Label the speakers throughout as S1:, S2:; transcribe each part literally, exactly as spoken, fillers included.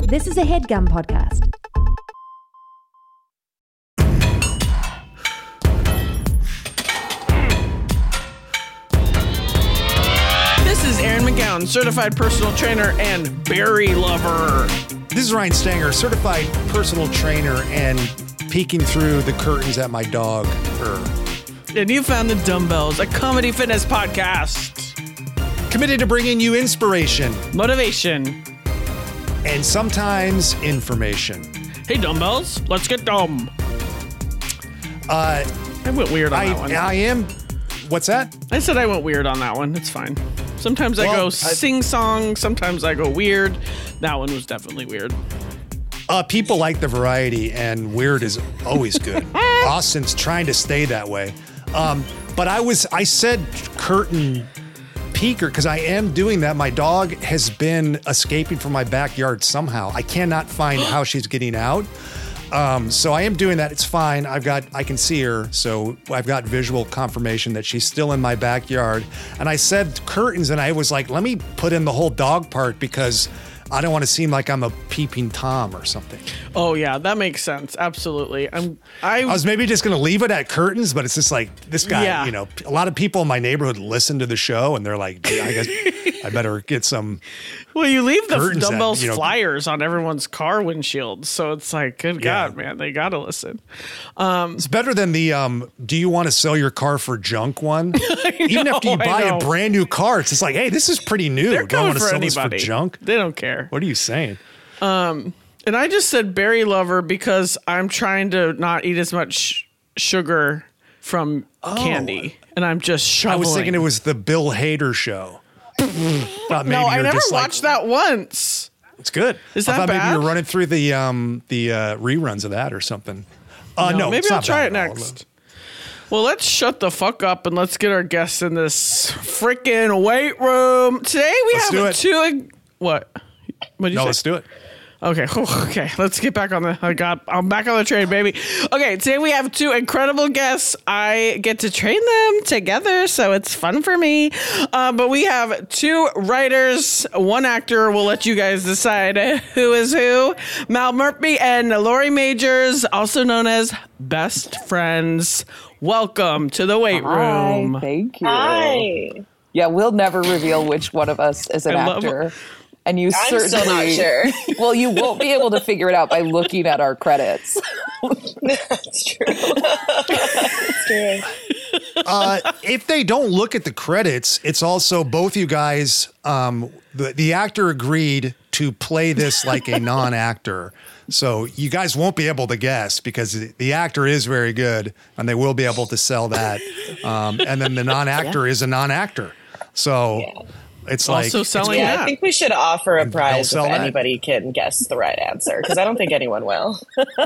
S1: This is a HeadGum podcast.
S2: This is Aaron McGowan, certified personal trainer and berry lover.
S3: This is Ryan Stanger, certified personal trainer and peeking through the curtains at my dog. Er.
S2: And you found the Dumbbells, a comedy fitness podcast.
S3: Committed to bringing you inspiration,
S2: motivation,
S3: and sometimes information.
S2: Hey, Dumbbells, let's get dumb.
S3: Uh,
S2: I went weird on
S3: I,
S2: that one.
S3: I am. What's that?
S2: I said I went weird on that one. It's fine. Sometimes I
S3: well,
S2: go
S3: I,
S2: sing-song. Sometimes I go weird. That one was definitely weird.
S3: Uh, people like the variety, and weird is always good. Austin's trying to stay that way. Um, but I was, I said curtain peeker because I am doing that. My dog has been escaping from my backyard somehow. I cannot find how she's getting out. Um, so I am doing that. It's fine. I've got, I can see her. So I've got visual confirmation that she's still in my backyard. And I said curtains, and I was like, let me put in the whole dog part because I don't want to seem like I'm a peeping Tom or something.
S2: Oh yeah, that makes sense. Absolutely. I'm. I,
S3: I was maybe just going to leave it at curtains, but it's just like this guy.
S2: Yeah.
S3: You know, a lot of people in my neighborhood listen to the show, and they're like, I guess I better get some.
S2: Well, you leave the
S3: curtains
S2: Dumbbells
S3: that, you know,
S2: flyers on everyone's car windshield, so it's like, good
S3: Yeah.
S2: God, man, they gotta listen. Um,
S3: It's better than the um, do you want to sell your car for junk one? Even
S2: know,
S3: after you
S2: I
S3: buy
S2: know.
S3: a brand new car, it's just like, hey, this is pretty new.
S2: They're
S3: Do I
S2: coming
S3: want to
S2: for
S3: sell
S2: anybody.
S3: this for junk?
S2: They don't care.
S3: What are you saying?
S2: Um, and I just said berry lover because I'm trying to not eat as much sugar from candy, and I'm just shoveling.
S3: I was thinking it was the Bill Hader show. Thought maybe
S2: no, I
S3: you're
S2: never
S3: just like-
S2: watched that once.
S3: It's good.
S2: Is
S3: I
S2: that
S3: thought maybe
S2: bad?
S3: you were running through the um, the uh, reruns of that or something. Uh, no,
S2: maybe
S3: it's
S2: I'll
S3: not
S2: try it
S3: bad at all.
S2: next. Well, let's shut the fuck up and let's get our guests in this freaking weight room. Today we
S3: Let's do
S2: have
S3: it.
S2: two. What? What did you
S3: No,
S2: say?
S3: let's do it.
S2: Okay, okay, let's get back on the. I got. I'm back on the train, baby. Okay, today we have two incredible guests. I get to train them together, so it's fun for me. Uh, but we have two writers, one actor. We'll let you guys decide who is who. Mal Murphy and Lori Majors, also known as best friends. Welcome to the weight room.
S4: Hi, thank you.
S5: Hi.
S4: Yeah, we'll never reveal which one of us is an
S2: I love-
S4: actor. And you
S5: I'm
S4: certainly,
S5: still not sure.
S4: Well, you won't be able to figure it out by looking at our credits.
S5: That's true. That's true.
S3: Uh, if they don't look at the credits, it's also both you guys. Um, the the actor agreed to play this like a non-actor, so you guys won't be able to guess because the, the actor is very good, and they will be able to sell that. Um, and then the non-actor is a non-actor, so.
S5: Yeah.
S3: It's
S2: Also
S3: like
S2: selling
S3: it's-
S5: Yeah,
S2: that.
S5: I think we should offer a prize
S3: sell
S5: if
S3: that.
S5: anybody can guess the right answer because I don't think anyone will.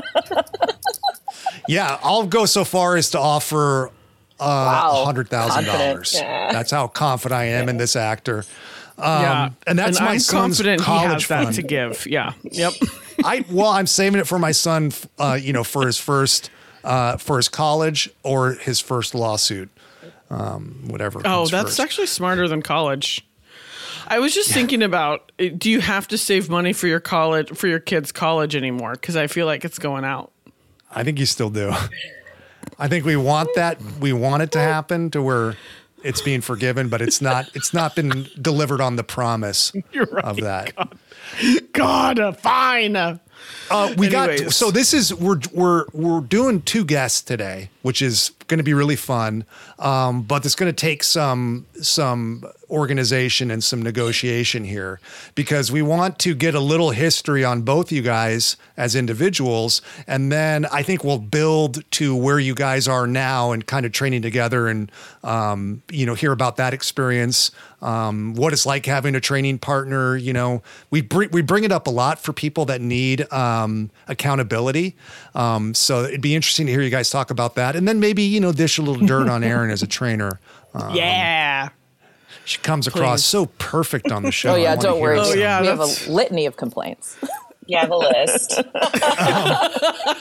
S3: Yeah, I'll go so far as to offer uh,
S4: Wow.
S3: a hundred thousand dollars.
S5: Yeah.
S3: That's how confident I am in this actor. Um,
S2: Yeah,
S3: and that's my
S2: I'm
S3: son's
S2: confident he
S3: college
S2: has that
S3: fund.
S2: to give. Yeah. Yep.
S3: I well, I'm saving it for my son. Uh, you know, for his first, uh, for his college or his first lawsuit, um, whatever.
S2: Oh,
S3: comes
S2: that's
S3: first.
S2: actually smarter than college. I was just thinking about, uh, do you have to save money for your college, for your kids' college anymore? Because I feel like it's going out.
S3: I think you still do. I think we want that. We want it to happen to where it's being forgiven, but it's not. It's not been delivered on the promise
S2: You're right.
S3: of that.
S2: God, uh, fine. Uh,
S3: Uh, we
S2: Anyways.
S3: got so this is we're we're we're doing two guests today, which is going to be really fun. Um, but it's going to take some some organization and some negotiation here because we want to get a little history on both you guys as individuals, and then I think we'll build to where you guys are now and kind of training together and um, you know hear about that experience. Um, what it's like having a training partner. You know, we bring we bring it up a lot for people that need um, accountability. Um, so it'd be interesting to hear you guys talk about that, and then maybe you know dish a little dirt on Erin as a trainer. Um,
S2: yeah.
S3: she comes across
S2: Please.
S3: so perfect on the show.
S4: Oh,
S3: I
S4: yeah,
S3: wanna
S4: don't
S3: hear
S4: worry.
S2: Oh,
S3: some.
S2: yeah,
S4: we have
S2: that's-
S4: a litany of complaints.
S5: You have a list.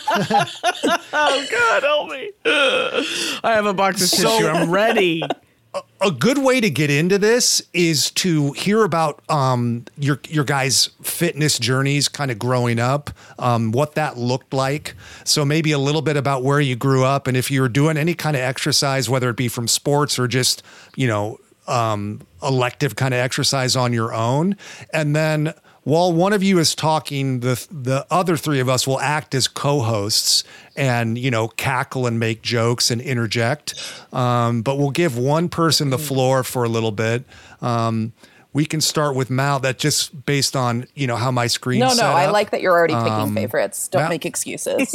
S2: Oh, God, help me. I have a box of
S3: So-
S2: tissue. I'm ready.
S3: a good way to get into this is to hear about um, your your guys' fitness journeys, kind of growing up, um, what that looked like. So maybe a little bit about where you grew up, and if you were doing any kind of exercise, whether it be from sports or just, you know, um, elective kind of exercise on your own. And then while one of you is talking, the the other three of us will act as co-hosts and, you know, cackle and make jokes and interject. Um, but we'll give one person the floor for a little bit. Um, we can start with Mal. That just based on, you know, how my screen's
S4: No, no,
S3: set
S4: I
S3: up.
S4: like that you're already picking
S3: Um,
S4: favorites. Don't
S3: Mal-
S4: make excuses.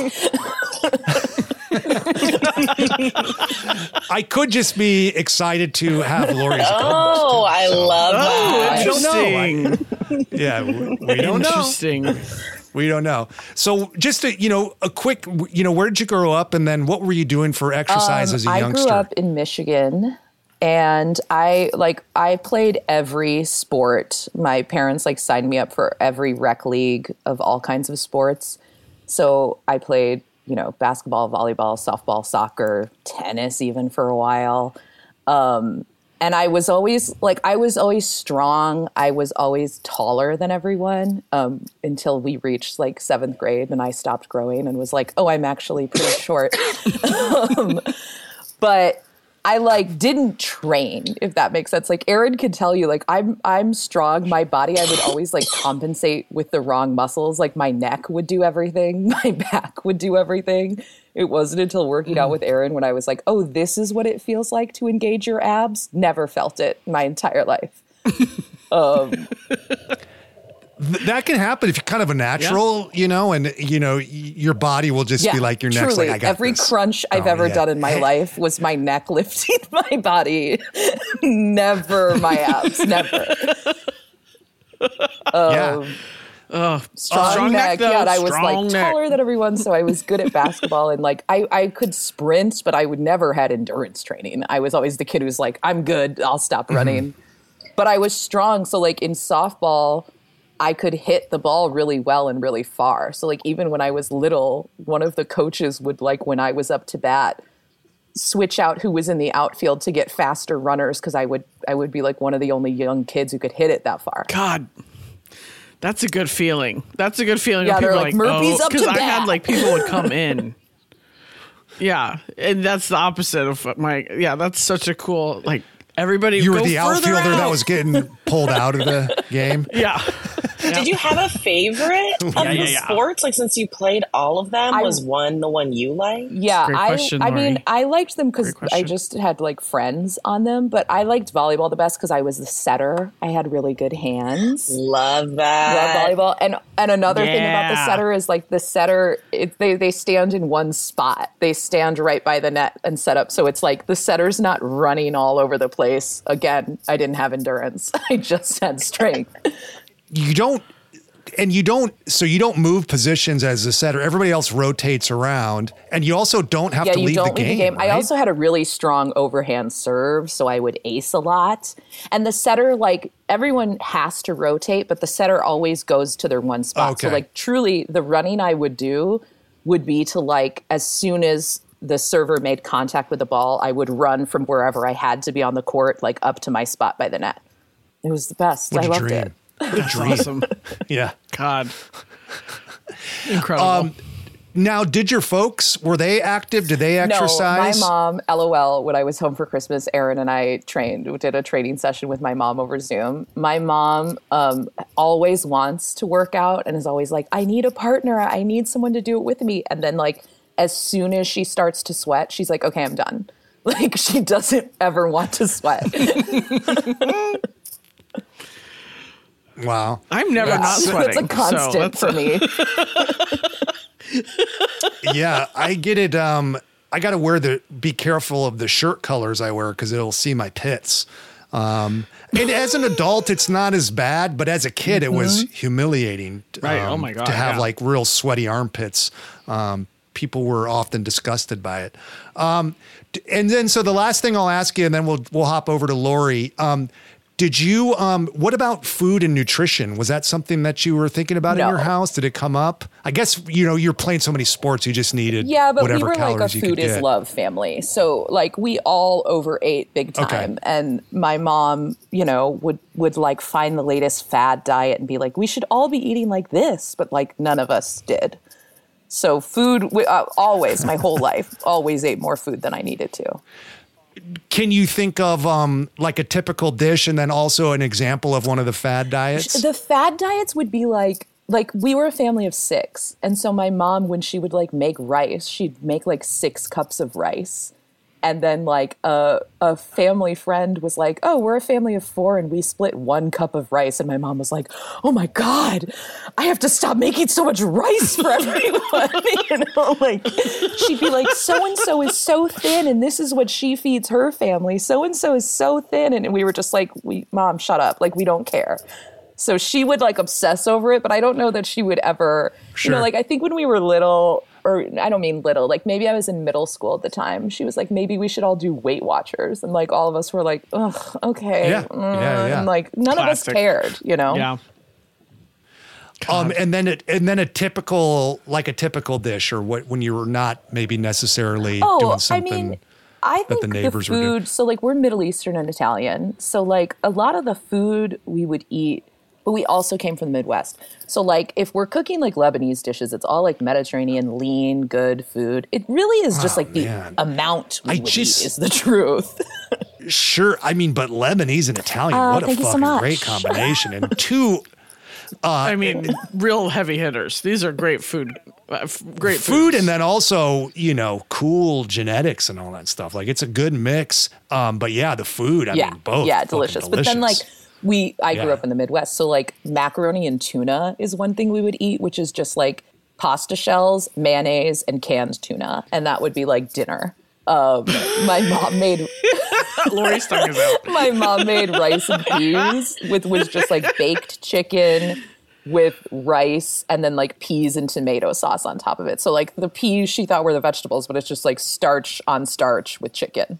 S3: I could just be excited to have Lori as a co-host.
S5: Oh, I love
S2: Oh,
S5: that.
S3: I don't know.
S2: interesting.
S3: Yeah, we we don't know.
S2: Interesting.
S3: We don't know. So just a, you know, a quick, you know, where did you grow up, and then what were you doing for exercise
S4: Um,
S3: as a
S4: I
S3: youngster?
S4: grew up in Michigan, and I like I played every sport. My parents like signed me up for every rec league of all kinds of sports. So I played, you know, basketball, volleyball, softball, soccer, tennis, even for a while. Um, and I was always like, I was always strong. I was always taller than everyone um, until we reached like seventh grade, and I stopped growing and was like, oh, I'm actually pretty short. um, but I like didn't train, if that makes sense. Like Aaron can tell you, like I'm I'm strong. My body, I would always like compensate with the wrong muscles. Like my neck would do everything, my back would do everything. It wasn't until working out with Aaron when I was like, oh, this is what it feels like to engage your abs. Never felt it my entire life. um,
S3: Th- that can happen if you're kind of a natural, you know, and you know, y- your body will just be like your neck's
S4: truly,
S3: like, I got
S4: every
S3: this.
S4: crunch I've
S3: Oh,
S4: ever
S3: yeah.
S4: done in my life was my neck lifting my body. Never my abs. Never.
S3: Yeah.
S2: Oh,
S4: Strong,
S2: strong
S4: neck.
S2: neck, though.
S4: Yeah, and I was
S2: Strong
S4: like
S2: neck.
S4: taller than everyone, so I was good at basketball. And like I, I could sprint, but I would never had endurance training. I was always the kid who's like, I'm good, I'll stop running. But I was strong. So like in softball, I could hit the ball really well and really far. So like even when I was little, one of the coaches would like when I was up to bat, switch out who was in the outfield to get faster runners because I would I would be like one of the only young kids who could hit it that far.
S2: God, that's a good feeling. That's a good feeling.
S4: Yeah,
S2: when
S4: they're
S2: people
S4: like,
S2: are
S4: "Murphy's
S2: oh,
S4: up to
S2: because I
S4: bat."
S2: had like people would come in. Yeah, and that's the opposite of my. Yeah, that's such a cool like everybody.
S3: You were
S2: go
S3: the
S2: further
S3: outfielder that
S2: out.
S3: was getting pulled out of the game.
S2: Yeah.
S5: Did you have a favorite of
S2: Yeah,
S5: the
S2: yeah, yeah.
S5: sports? Like since you played all of them,
S4: I-
S5: was one the one you liked?
S4: Yeah,
S2: Great
S4: I
S2: question,
S4: I mean
S2: Lori.
S4: I liked them because
S2: Great
S4: I
S2: question.
S4: just had like friends on them, but I liked volleyball the best because I was the setter. I had really good hands.
S5: Love
S4: Love
S5: that.
S4: volleyball. And and another thing about the
S2: Yeah.
S4: setter is like the setter, it, they they stand in one spot. They stand right by the net and set up. So it's like the setter's not running all over the place. Again, I didn't have endurance. I just had strength.
S3: You don't, and you don't, so you don't move positions as a setter. Everybody else rotates around, and you also don't have
S4: Yeah,
S3: to
S4: you
S3: leave
S4: don't
S3: the
S4: leave
S3: game.
S4: the game. I
S3: right?
S4: also had a really strong overhand serve, so I would ace a lot. And the setter, like everyone has to rotate, but the setter always goes to their one spot. So
S3: Okay.
S4: like truly the running I would do would be to like as soon as the server made contact with the ball, I would run from wherever I had to be on the court, like up to my spot by the net. It was the best.
S3: What
S4: I
S3: a
S4: loved
S3: dream.
S4: it.
S2: That's awesome.
S3: Yeah.
S2: God. Incredible.
S3: Um, Now, did your folks, were they active? Did they exercise?
S4: No, my mom, LOL, when I was home for Christmas, Aaron and I trained, we did a training session with my mom over Zoom. My mom um, always wants to work out and is always like, I need a partner. I need someone to do it with me. And then like, as soon as she starts to sweat, she's like, okay, I'm done. Like she doesn't ever want to sweat.
S3: Wow.
S2: I'm never not sweating.
S4: It's a constant
S2: so
S4: for me.
S3: Yeah, I get it. Um, I got to wear the, be careful of the shirt colors I wear because it'll see my pits. Um, and as an adult, it's not as bad, but as a kid, it was humiliating.
S2: Right.
S3: um,
S2: Oh my God,
S3: To have
S2: yeah.
S3: like real sweaty armpits. Um, people were often disgusted by it. Um, d- and then, so the last thing I'll ask you, and then we'll, we'll hop over to Lori. Um, Did you, um, what about food and nutrition? Was that something that you were thinking about
S4: No.
S3: in your house? Did it come up? I guess, you know, you're playing so many sports, you just needed
S4: Yeah, but we
S3: whatever
S4: were like a
S3: calories you could
S4: food is
S3: get.
S4: love family. So like we all overate big time.
S3: Okay.
S4: And my mom, you know, would would like find the latest fad diet and be like, we should all be eating like this, but like none of us did. So food, we, uh, always, my whole life, always ate more food than I needed to.
S3: Can you think of um, like a typical dish and then also an example of one of the fad diets?
S4: The fad diets would be like, like we were a family of six. And so my mom, when she would like make rice, she'd make like six cups of rice. And then like a, a family friend was like, oh, we're a family of four and we split one cup of rice. And my mom was like, oh my God, I have to stop making so much rice for everyone. You know, like she'd be like, so-and-so is so thin and this is what she feeds her family. So-and-so is so thin. And we were just like, we, Mom, shut up. Like, we don't care. So she would like obsess over it, but I don't know that she would ever,
S3: Sure.
S4: you know, like I think when we were little, or I don't mean little, like maybe I was in middle school at the time. She was like, maybe we should all do Weight Watchers. And like all of us were like, ugh, okay.
S3: Yeah,
S4: mm.
S3: yeah, yeah.
S4: And like none
S2: Classic.
S4: of us cared, you know?
S2: Yeah.
S3: Um, and then it, and then a typical, like a typical dish, or what when you were not maybe necessarily
S4: Oh,
S3: doing
S4: I
S3: something.
S4: mean, I
S3: that
S4: think
S3: the
S4: the,
S3: neighbors were doing.
S4: food, so like we're Middle Eastern and Italian. So like a lot of the food we would eat, but we also came from the Midwest. So like if we're cooking like Lebanese dishes, it's all like Mediterranean, lean, good food. It really is just
S3: Oh,
S4: like the
S3: man.
S4: amount we
S3: I
S4: would
S3: just-
S4: eat is the truth.
S3: Sure, I mean, but Lebanese and Italian,
S4: Oh,
S3: what a
S4: thank you so
S3: fucking
S4: much.
S3: great combination, and two
S2: I mean, real heavy hitters. These are great food. Uh, f- great
S3: food,
S2: foods.
S3: and then also you know cool genetics and all that stuff. Like it's a good mix. Um, but yeah, the food, I
S4: yeah,
S3: mean, both
S4: yeah,
S3: fucking
S4: delicious. But then like we, I grew
S3: Yeah.
S4: up in the Midwest, so like macaroni and tuna is one thing we would eat, which is just like pasta shells, mayonnaise, and canned tuna, and that would be like dinner. Um, my mom made
S2: Lori's tongue is out.
S4: my mom made rice and peas with was just like baked chicken with rice and then like peas and tomato sauce on top of it. So like the peas she thought were the vegetables, but it's just like starch on starch with chicken.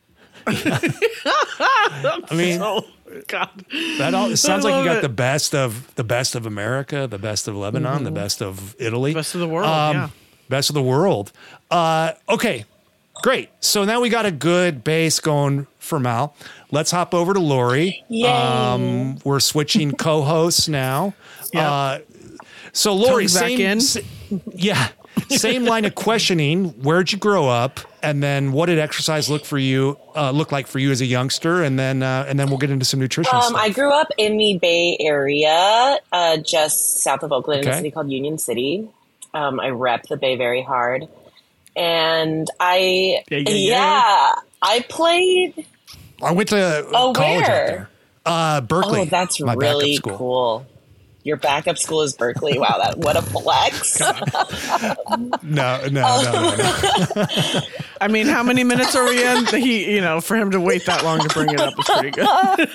S3: I mean,
S2: Oh God.
S3: that all it sounds like you
S2: love
S3: got
S2: it.
S3: the best of the best of America, the best of Lebanon, the best of Italy,
S2: Mm-hmm. Best of the world,
S3: Um,
S2: yeah.
S3: best of the world. Uh, okay, great. So now we got a good base going for Mal. Let's hop over to Lori.
S5: Yay.
S3: Um, we're switching co-hosts now.
S2: Yeah.
S3: Uh, so Lori,
S2: Tongues back
S3: same,
S2: in.
S3: s- yeah, same line of questioning. Where'd you grow up, and then what did exercise look for you? Uh, look like for you as a youngster, and then uh, and then we'll get into some nutrition
S5: Um,
S3: stuff.
S5: I grew up in the Bay Area, uh, just south of Oakland, in
S3: Okay.
S5: a city called Union City. Um, I rep the Bay very hard, and I
S2: Yeah,
S5: yeah,
S2: yeah, yeah.
S5: I played.
S3: I went to
S5: Oh,
S3: college out
S5: where?
S3: there. Uh, Berkeley.
S5: Oh, that's
S3: my backup
S5: really
S3: school.
S5: cool. Your backup school is Berkeley. Wow, that what a flex!
S3: No, no, no, no, no.
S2: I mean, how many minutes are we in? He, you know, for him to wait that long to bring it up is pretty good.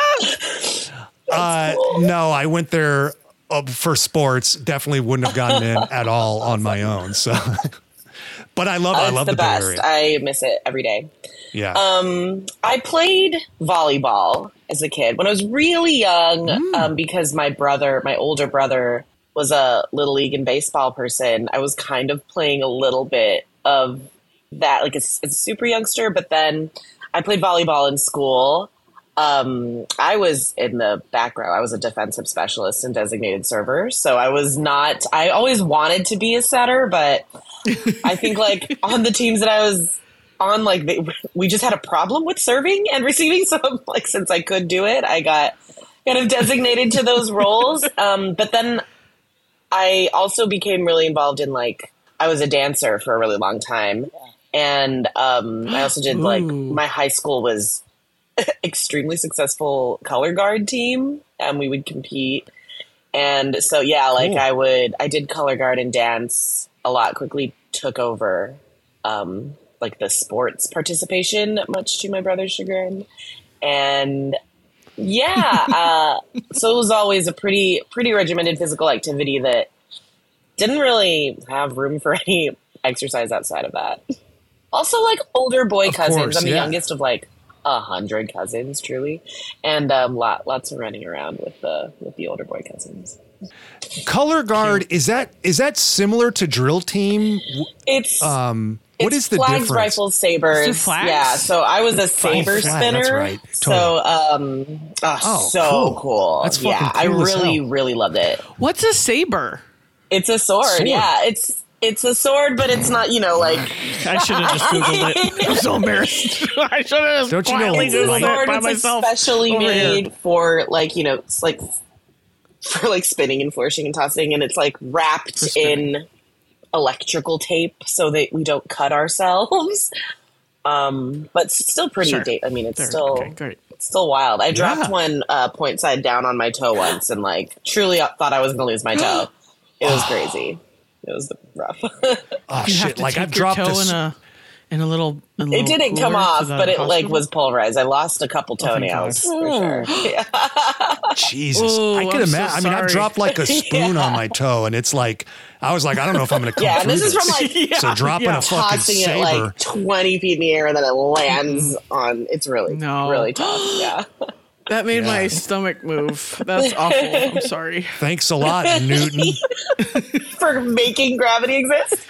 S3: Uh, no, I went there uh, for sports. Definitely wouldn't have gotten in at all on my own. So, but I love,
S5: Oh,
S3: I
S5: it's
S3: love
S5: the,
S3: the, Bay
S5: best.
S3: Area.
S5: I miss it every day.
S3: Yeah.
S5: Um, I played volleyball as a kid when I was really young,
S3: Mm.
S5: um, because my brother, my older brother, was a little league and baseball person. I was kind of playing a little bit of that, like as, as a super youngster. But then I played volleyball in school. Um, I was in the back row. I was a defensive specialist and designated server. So I was not. I always wanted to be a setter, but I think like on the teams that I was on, like they, we just had a problem with serving and receiving. So like since I could do it, I got kind of designated to those roles. Um, but then I also became really involved in like I was a dancer for a really long time, and um, I also did like
S2: Ooh.
S5: my high school was extremely successful color guard team, and we would compete. And so yeah, like
S3: Cool.
S5: I would I did color guard and dance a lot. Quickly took over um, like the sports participation, much to my brother's chagrin. And yeah, uh, so it was always a pretty pretty regimented physical activity that didn't really have room for any exercise outside of that. Also, like older boy
S3: Of
S5: cousins.
S3: course,
S5: I'm the
S3: yeah.
S5: youngest of like a hundred cousins, truly, and um, lot, lots of running around with the with the older boy cousins.
S3: Color guard, is that is that similar to drill team?
S5: It's
S3: um what
S5: it's
S3: is the
S5: flags,
S3: difference?
S5: rifles, sabers.
S2: Is it flags?
S5: Yeah, so I was a saber
S3: flag,
S5: spinner.
S3: that's right.
S5: So
S3: Totally.
S5: um oh,
S3: Oh,
S5: so
S3: cool.
S5: cool.
S3: That's fucking
S5: yeah, I
S3: cool as
S5: really,
S3: hell.
S5: really loved it.
S2: What's a saber?
S5: It's a sword,
S3: Sword.
S5: yeah. It's it's a sword, but it's not, you know, like
S2: I should have just Googled it. I'm so embarrassed. I should have just
S3: Don't you know,
S2: quietly
S5: it's a
S2: Googled
S5: sword.
S2: it by
S5: It's like
S2: myself.
S5: specially
S2: over here.
S5: made for like, you know, it's like for like spinning and flourishing and tossing, and it's like wrapped
S2: spinning.
S5: in electrical tape so that we don't cut ourselves. Um, but it's still pretty.
S2: Sure.
S5: Da- I mean, it's
S2: There.
S5: still
S2: Okay, great.
S5: it's still wild. I dropped
S3: Yeah.
S5: one uh, point side down on my toe once, and like truly thought I was going to lose my toe. It was crazy. It was rough.
S3: Oh
S2: You have
S3: shit!
S2: to
S3: Like
S2: take
S3: I've
S2: your
S3: dropped
S2: toe
S3: a, s-
S2: in a in a little. In a
S5: It
S2: little
S5: didn't come
S2: cooler to
S5: off,
S2: the
S5: but it like
S2: hospital?
S5: was pulverized. I lost a couple
S2: thank
S5: toenails
S2: God.
S5: for sure. Yeah.
S3: Jesus.
S2: Ooh,
S3: I can
S2: I'm so
S3: imagine. I mean, I've
S2: sorry.
S3: dropped like a spoon on my toe, and it's like I was like, I don't know if I'm going to come
S5: Yeah,
S3: through
S5: and this is from like
S2: Yeah,
S3: so dropping
S2: yeah.
S3: a fucking
S5: tossing it
S3: saber.
S5: like twenty feet in the air, and then it lands on. It's really,
S2: No.
S5: really tough. Yeah.
S2: That made
S3: Yeah.
S2: my stomach move. That's awful. I'm sorry.
S3: Thanks a lot, Newton.
S5: For making gravity exist.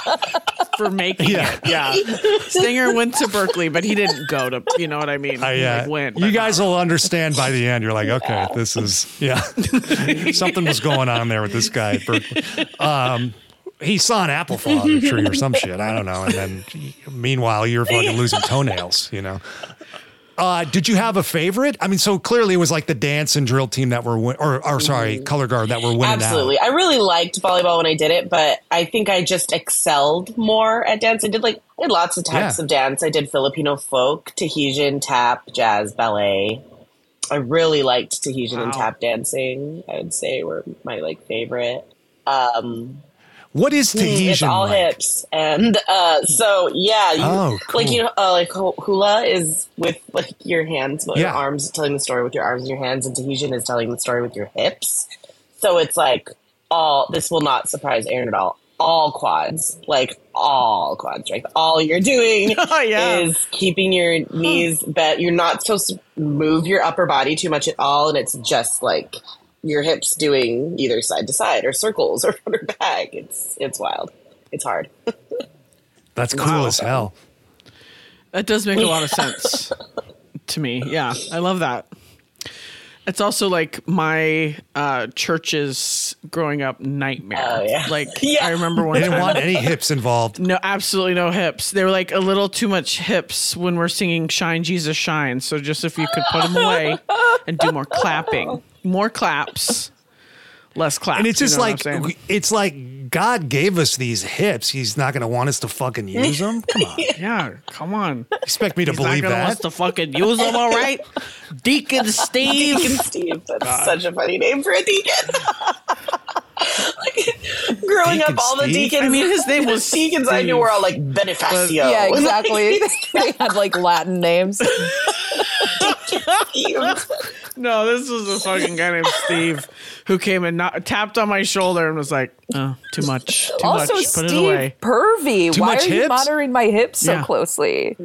S2: For making
S3: Yeah.
S2: it. Yeah. Stinger went to Berkeley, but he didn't go to, you know what I mean?
S3: I,
S2: He,
S3: uh,
S2: like, went.
S3: you
S2: but
S3: guys
S2: not-
S3: will understand by the end. You're like, okay, this is yeah, something was going on there with this guy at Berkeley. Um, he saw an apple fall out of a tree or some shit. I don't know. And then, meanwhile, you're fucking losing toenails. You know. Uh, did you have a favorite? I mean, so clearly it was like the dance and drill team that were, win- or, or sorry, color guard that were winning
S5: Absolutely.
S3: out.
S5: I really liked volleyball when I did it, but I think I just excelled more at dance. I did like I did lots of types
S3: Yeah.
S5: of dance. I did Filipino folk, Tahitian, tap, jazz, ballet. I really liked Tahitian and
S2: Wow.
S5: tap dancing. I would say were my like favorite. Um,
S3: What is Tahitian?
S5: it's all
S3: like?
S5: hips, and uh, so yeah, you,
S3: Oh,
S5: like
S3: cool.
S5: you know, uh, like hu- hula is with like your hands, your
S3: Yeah.
S5: arms, telling the story with your arms and your hands, and Tahitian is telling the story with your hips. So it's like all. This will not surprise Aaron at all. All quads, like all quad strength. All you're doing
S2: Oh, yeah.
S5: is keeping your knees bent. You're not supposed to move your upper body too much at all, and it's just like your hips doing either side to side or circles or front or back. It's it's wild. It's hard.
S3: That's cool
S2: Wow.
S3: as hell.
S2: That does make a lot of sense to me. Yeah. I love that. It's also like my uh, church's growing up nightmare.
S5: Oh, yeah.
S2: Like
S5: Yeah.
S2: I remember one
S3: They didn't
S2: time.
S3: want any hips involved.
S2: No, absolutely no hips. They were like a little too much hips when we're singing Shine Jesus Shine. So just if you could put them away and do more clapping, more claps, less claps.
S3: And it's
S2: you
S3: just
S2: know what
S3: like,
S2: I'm saying?
S3: it's like God gave us these hips. He's not going to want us to fucking use them. Come on.
S2: yeah, come on.
S3: Expect me to
S2: He's not
S3: believe
S2: gonna want
S3: that?
S2: us to fucking use them, all right? Deacon Steve.
S5: Deacon Steve. That's such a funny name for a deacon. Like, growing
S3: Deacon
S5: up, all the
S3: Steve?
S5: deacons.
S2: I mean, his name was
S5: deacons I knew
S2: Steve.
S5: were all like Bonifacio.
S4: Yeah, exactly. They had like Latin names.
S5: Steve.
S2: No, this was a fucking guy named Steve who came and not, tapped on my shoulder and was like, "Oh, too much, too
S4: Also,
S2: much. Put it
S4: Steve
S2: away."
S4: Pervy.
S3: Too
S4: Why
S3: much
S4: are you
S3: hips?
S4: monitoring my hips so
S2: Yeah.
S4: closely?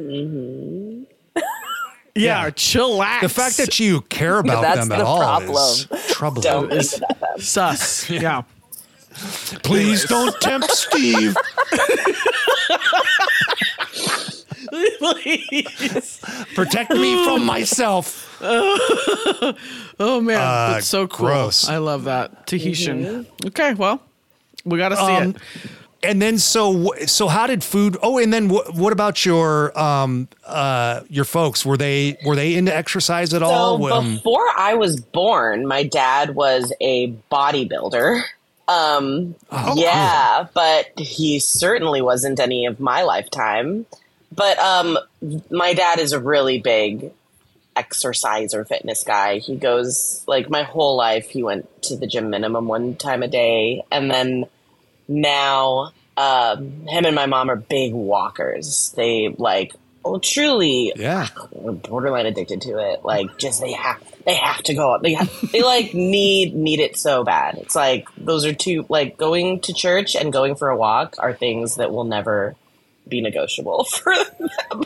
S2: Yeah,
S3: Yeah.
S2: chillax.
S3: The fact that you care about
S4: That's
S3: them at
S4: the
S3: all
S4: problem.
S3: is troubling.
S5: Don't think about them.
S2: sus. Yeah.
S3: Please don't tempt Steve.
S2: Please.
S3: Protect me from myself.
S2: Oh man,
S3: Uh,
S2: that's so cool.
S3: gross.
S2: I love that Tahitian. Okay, well, we got to see
S3: Um,
S2: it.
S3: And then so so how did food? Oh, and then what, what about your um uh your folks? Were they were they into exercise at all?
S5: So
S3: Um,
S5: before I was born, my dad was a bodybuilder. Um,
S3: Oh,
S5: yeah, but he certainly wasn't any of my lifetime. But um, my dad is a really big exercise or fitness guy. He goes like my whole life. He went to the gym minimum one time a day, and then now um, him and my mom are big walkers. They like. Oh, truly,
S3: Yeah.
S5: we're borderline addicted to it. Like, just they have they have to go. They have, they like need need it so bad. It's like those are two like going to church and going for a walk are things that will never be negotiable for them.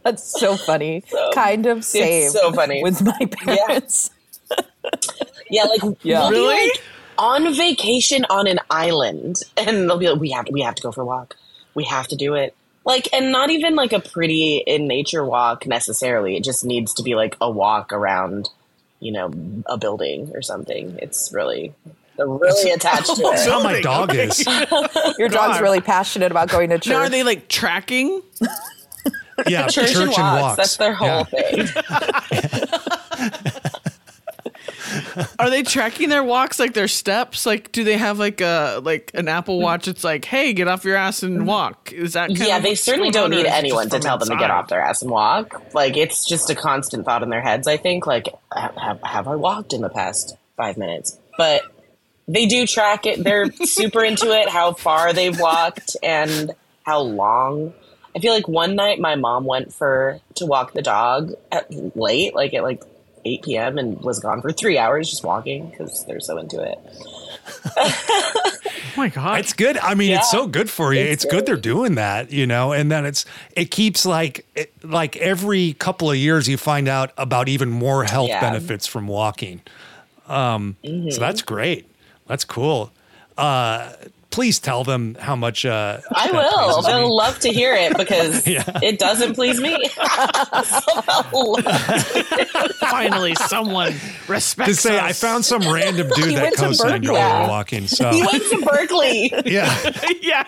S4: That's so funny.
S5: So,
S4: kind of same.
S5: so funny.
S4: With my parents.
S5: Yeah, like
S4: Yeah.
S5: we'll be,
S2: Really?
S5: like, on vacation on an island, and they'll be like, "We have to, we have to go for a walk. We have to do it." Like, and not even like a pretty in nature walk necessarily. It just needs to be like a walk around, you know, a building or something. It's really, they're really attached to
S3: That's
S5: it.
S3: how my dog
S2: Okay.
S3: is.
S4: Your dog's
S2: God.
S4: really passionate about going to church.
S2: Now, are they like tracking?
S3: Yeah,
S5: Church, and, walks, That's their whole
S3: Yeah.
S5: thing.
S2: Are they tracking their walks, like their steps? Like, do they have like a like an Apple Watch? It's like, hey, get off your ass and walk. Is that kind
S5: Yeah,
S2: of
S5: they
S2: what's
S5: certainly
S2: going
S5: don't
S2: on, or
S5: need
S2: is it
S5: anyone
S2: just
S5: to
S2: from
S5: tell them to get
S2: inside?
S5: off their ass and walk. Like, it's just a constant thought in their heads, I think. Like, have, have, have I walked in the past five minutes? But they do track it. They're super into it, how far they've walked and how long. I feel like one night my mom went for to walk the dog at late, like at like eight p.m. and was gone for three hours just walking because they're so into it.
S2: Oh my god,
S3: It's good. I mean, it's
S5: Yeah.
S3: so good for you. It's,
S5: It's
S3: good
S5: good.
S3: they're doing that, you know, and then it's, it keeps like, it, like every couple of years you find out about even more health
S5: Yeah.
S3: benefits from walking. Um,
S5: Mm-hmm.
S3: So that's great. That's cool. Uh, please tell them how much, uh,
S5: I
S3: that
S5: will.
S3: pleases me.
S5: They'll love to hear it because
S3: Yeah.
S5: it doesn't please me. So they'll love
S2: finally someone respects
S3: to say
S2: us.
S3: I found some random dude
S4: He
S3: that
S4: went to
S3: co-signed you
S4: Berkeley.
S3: while we
S5: Yeah.
S3: were walking. So
S5: He went to Berkeley.
S3: yeah,
S2: yeah.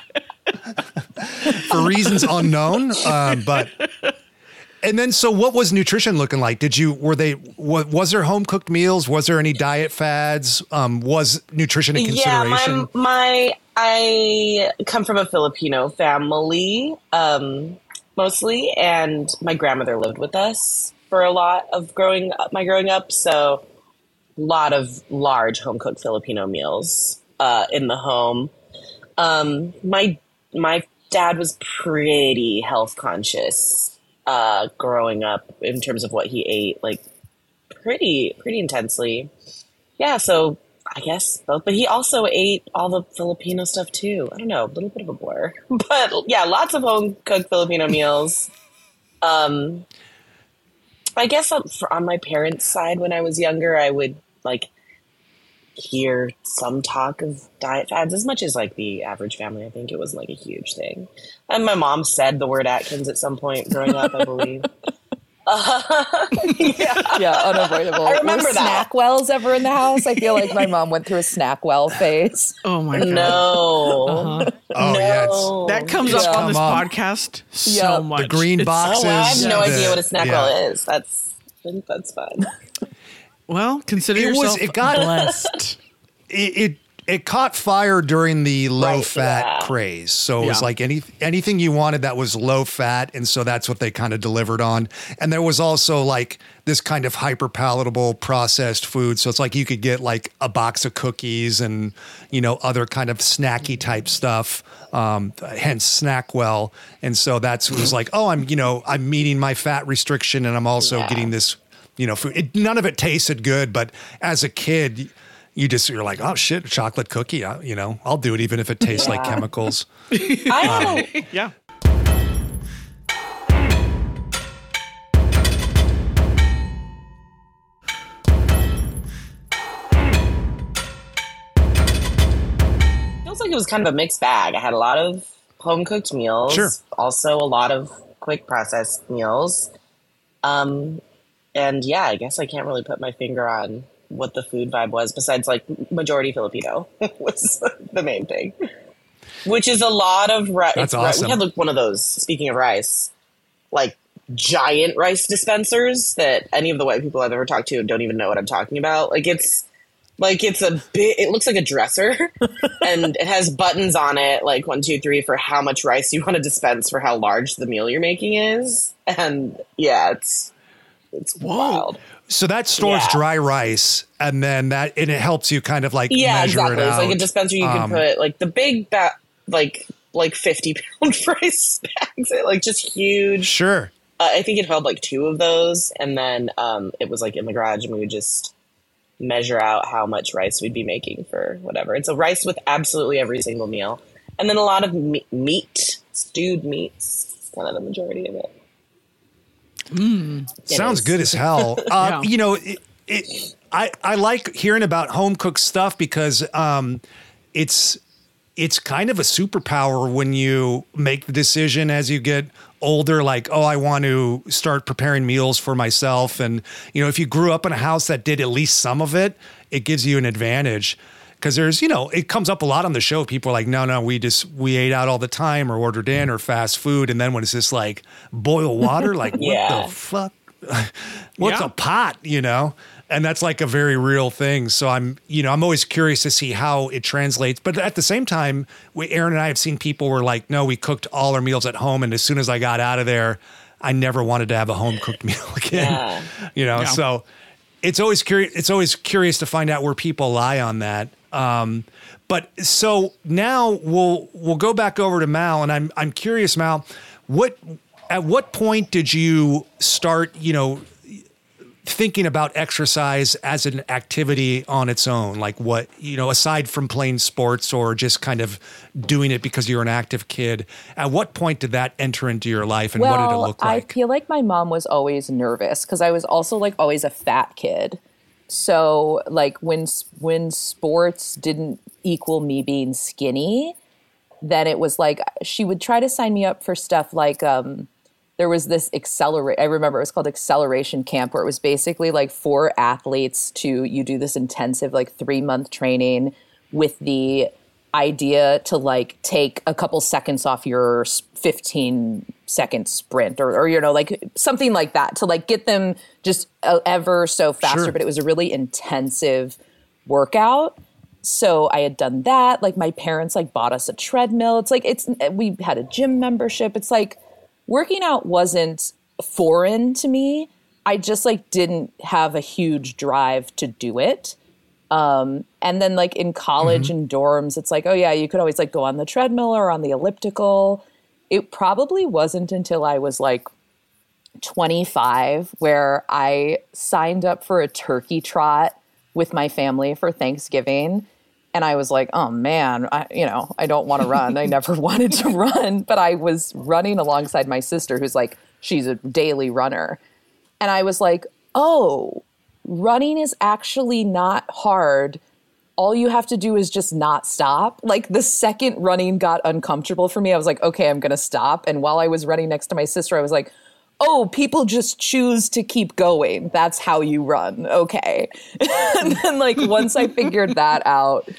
S3: for reasons unknown. Um, but and then, so what was nutrition looking like? Did you were they wa- was there home cooked meals? Was there any diet fads? Um, was nutrition a
S5: Yeah,
S3: consideration?
S5: my my I come from a Filipino family, um, mostly, and my grandmother lived with us for a lot of growing up, my growing up. So, a lot of large home cooked Filipino meals uh, in the home. Um, my my dad was pretty health conscious uh, growing up in terms of what he ate, like pretty pretty intensely. Yeah, so I guess both. But he also ate all the Filipino stuff too. I don't know, a little bit of a blur. But yeah, lots of home cooked Filipino meals. Um, I guess on, for, on my parents' side, when I was younger, I would like hear some talk of diet fads as much as like the average family. I think it was like a huge thing. And my mom said the word Atkins at some point growing up, I believe. yeah.
S4: Yeah, unavoidable.
S5: I remember
S4: Were
S5: that.
S4: Snackwells ever in the house? I feel like my mom went through a Snackwell phase.
S2: Oh my god.
S5: No.
S2: Uh-huh.
S3: oh
S5: no.
S3: yes,
S2: That comes
S3: It's
S2: up on
S3: come
S2: this
S3: up.
S2: podcast so
S4: Yeah.
S2: much.
S3: the green
S2: It's-
S3: boxes.
S5: Oh, wow, I have no
S3: the-
S5: idea what a snack
S3: yeah.
S5: roll is. That's I think that's fun.
S2: Well, consider
S3: It was-
S2: yourself
S3: it got-
S2: blessed.
S3: It, it it caught fire during the low
S5: Right,
S3: fat
S5: yeah.
S3: craze. So it was
S2: Yeah.
S3: like any anything you wanted that was low fat, and so that's what they kind of delivered on. And there was also like this kind of hyper palatable processed food. So it's like you could get like a box of cookies and you know other kind of snacky type stuff. Um, hence Snackwell. And so that's it was like, oh, I'm you know I'm meeting my fat restriction, and I'm also
S5: Yeah.
S3: getting this you know food. It, none of it tasted good, but as a kid. You just you're like, oh shit, chocolate cookie. I, you know, I'll do it even if it tastes like
S5: Yeah.
S3: chemicals.
S5: I had a,
S2: Yeah.
S5: feels like it was kind of a mixed bag. I had a lot of home cooked meals,
S3: Sure.
S5: also a lot of quick processed meals. Um, and yeah, I guess I can't really put my finger on what the food vibe was besides like majority Filipino was the main thing, which is a lot of rice.
S3: That's awesome.
S5: We had like one of those, speaking of rice, like giant rice dispensers that any of the white people I've ever talked to don't even know what I'm talking about. Like it's like it's a bit, it looks like a dresser and it has buttons on it, like one, two, three, for how much rice you want to dispense for how large the meal you're making is. And yeah, it's, it's wild.
S3: So that stores
S5: Yeah.
S3: dry rice, and then that and it helps you kind of like
S5: Yeah,
S3: measure
S5: exactly.
S3: it
S5: It's
S3: out.
S5: like a dispenser you
S3: Um,
S5: can put like the big ba- like like fifty pound rice bags, like just huge.
S3: Sure.
S5: Uh, I think it held like two of those, and then um, it was like in the garage, and we would just measure out how much rice we'd be making for whatever. It's a rice with absolutely every single meal, and then a lot of me- meat, stewed meats. It's kind of the majority of it.
S3: Mm. Sounds
S5: is.
S3: good as hell. Uh,
S2: Yeah.
S3: You know, it, it, I I like hearing about home cooked stuff because um, it's it's kind of a superpower when you make the decision as you get older, like, oh, I want to start preparing meals for myself. And, you know, if you grew up in a house that did at least some of it, it gives you an advantage. Because there's, you know, it comes up a lot on the show. People are like, no, no, we just, we ate out all the time or ordered in or fast food. And then when it's just like boil water, like,
S5: Yeah.
S3: what the fuck? What's
S2: Yeah.
S3: a pot, you know? And that's like a very real thing. So I'm, you know, I'm always curious to see how it translates. But at the same time, we, Aaron and I have seen people who were like, no, we cooked all our meals at home. And as soon as I got out of there, I never wanted to have a home cooked meal again.
S5: Yeah.
S3: You know,
S2: Yeah.
S3: so it's always curious. It's always curious to find out where people lie on that. Um, but so now we'll we'll go back over to Mal, and I'm I'm curious, Mal, what at what point did you start, you know, thinking about exercise as an activity on its own? Like what, you know, aside from playing sports or just kind of doing it because you're an active kid, at what point did that enter into your life, and
S4: well,
S3: what did it look like?
S4: I feel like my mom was always nervous because I was also like always a fat kid. So like when when sports didn't equal me being skinny, then it was like she would try to sign me up for stuff like um, there was this accelerate. I remember it was called Acceleration Camp, where it was basically like for athletes to you do this intensive like three month training with the idea to like take a couple seconds off your fifteen second sprint or, or, you know, like something like that to like get them just uh, ever so faster.
S3: Sure.
S4: But it was a really intensive workout. So I had done that. Like my parents like bought us a treadmill. It's like, it's, we had a gym membership. It's like working out wasn't foreign to me. I just like didn't have a huge drive to do it. Um, and then like in college
S3: Mm-hmm.
S4: and dorms, it's like, oh yeah, you could always like go on the treadmill or on the elliptical. It probably wasn't until I was like twenty-five where I signed up for a turkey trot with my family for Thanksgiving. And I was like, oh man, I, you know, I don't want to run. I never wanted to run, but I was running alongside my sister, who's like, she's a daily runner. And I was like, oh, running is actually not hard. All you have to do is just not stop. Like the second running got uncomfortable for me, I was like, okay, I'm going to stop. And while I was running next to my sister, I was like, oh, people just choose to keep going. That's how you run. Okay. And then like once I figured that out,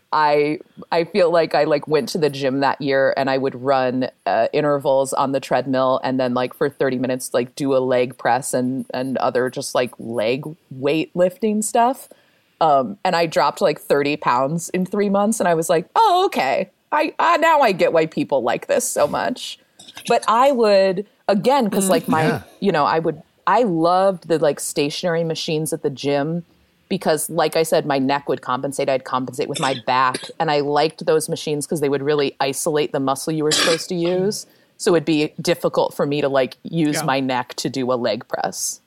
S4: I I feel like I like went to the gym that year and I would run uh, intervals on the treadmill and then like for thirty minutes like do a leg press and and other just like leg weight lifting stuff. Um, and I dropped like thirty pounds in three months and I was like, oh, okay. I, I now I get why people like this so much. But I would, again, because like my,
S3: Yeah.
S4: you know, I would, I loved the like stationary machines at the gym because like I said, my neck would compensate. I'd compensate with my back. And I liked those machines because they would really isolate the muscle you were supposed to use. So it'd be difficult for me to like use
S2: Yeah.
S4: my neck to do a leg press.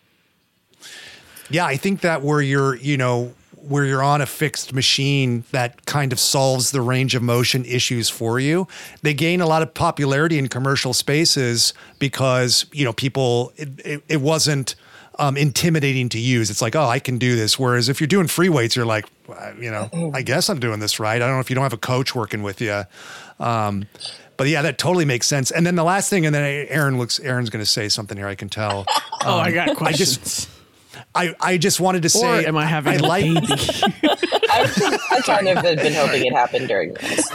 S3: Yeah, I think that where you're, you know, where you're on a fixed machine that kind of solves the range of motion issues for you. They gain a lot of popularity in commercial spaces because, you know, people, it, it, it wasn't um, intimidating to use. It's like, oh, I can do this. Whereas if you're doing free weights, you're like, well, you know, I guess I'm doing this right. I don't know if you don't have a coach working with you. Um, but yeah, that totally makes sense. And then the last thing, and then Aaron looks, Aaron's going to say something here, I can tell.
S2: Oh, I got
S3: I
S2: questions.
S3: just, I, I just wanted to say,
S2: or am I having
S3: I
S2: a
S3: like,
S2: baby?
S5: I, I kind of had been hoping it happened during this.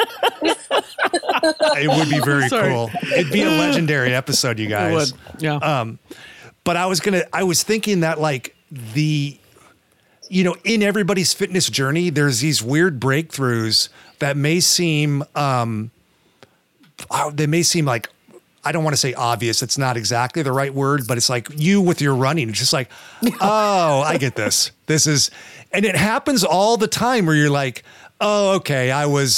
S3: it would be very
S2: Sorry.
S3: cool. It'd be a legendary episode, you
S2: It
S3: guys.
S2: would. Yeah.
S3: Um, but I was gonna, I was thinking that like the, you know, in everybody's fitness journey, there's these weird breakthroughs that may seem, um, uh, they may seem like, I don't want to say obvious. It's not exactly the right word, but it's like you with your running. It's just like, oh, I get this. This is, and it happens all the time where you're like, oh, okay, I was,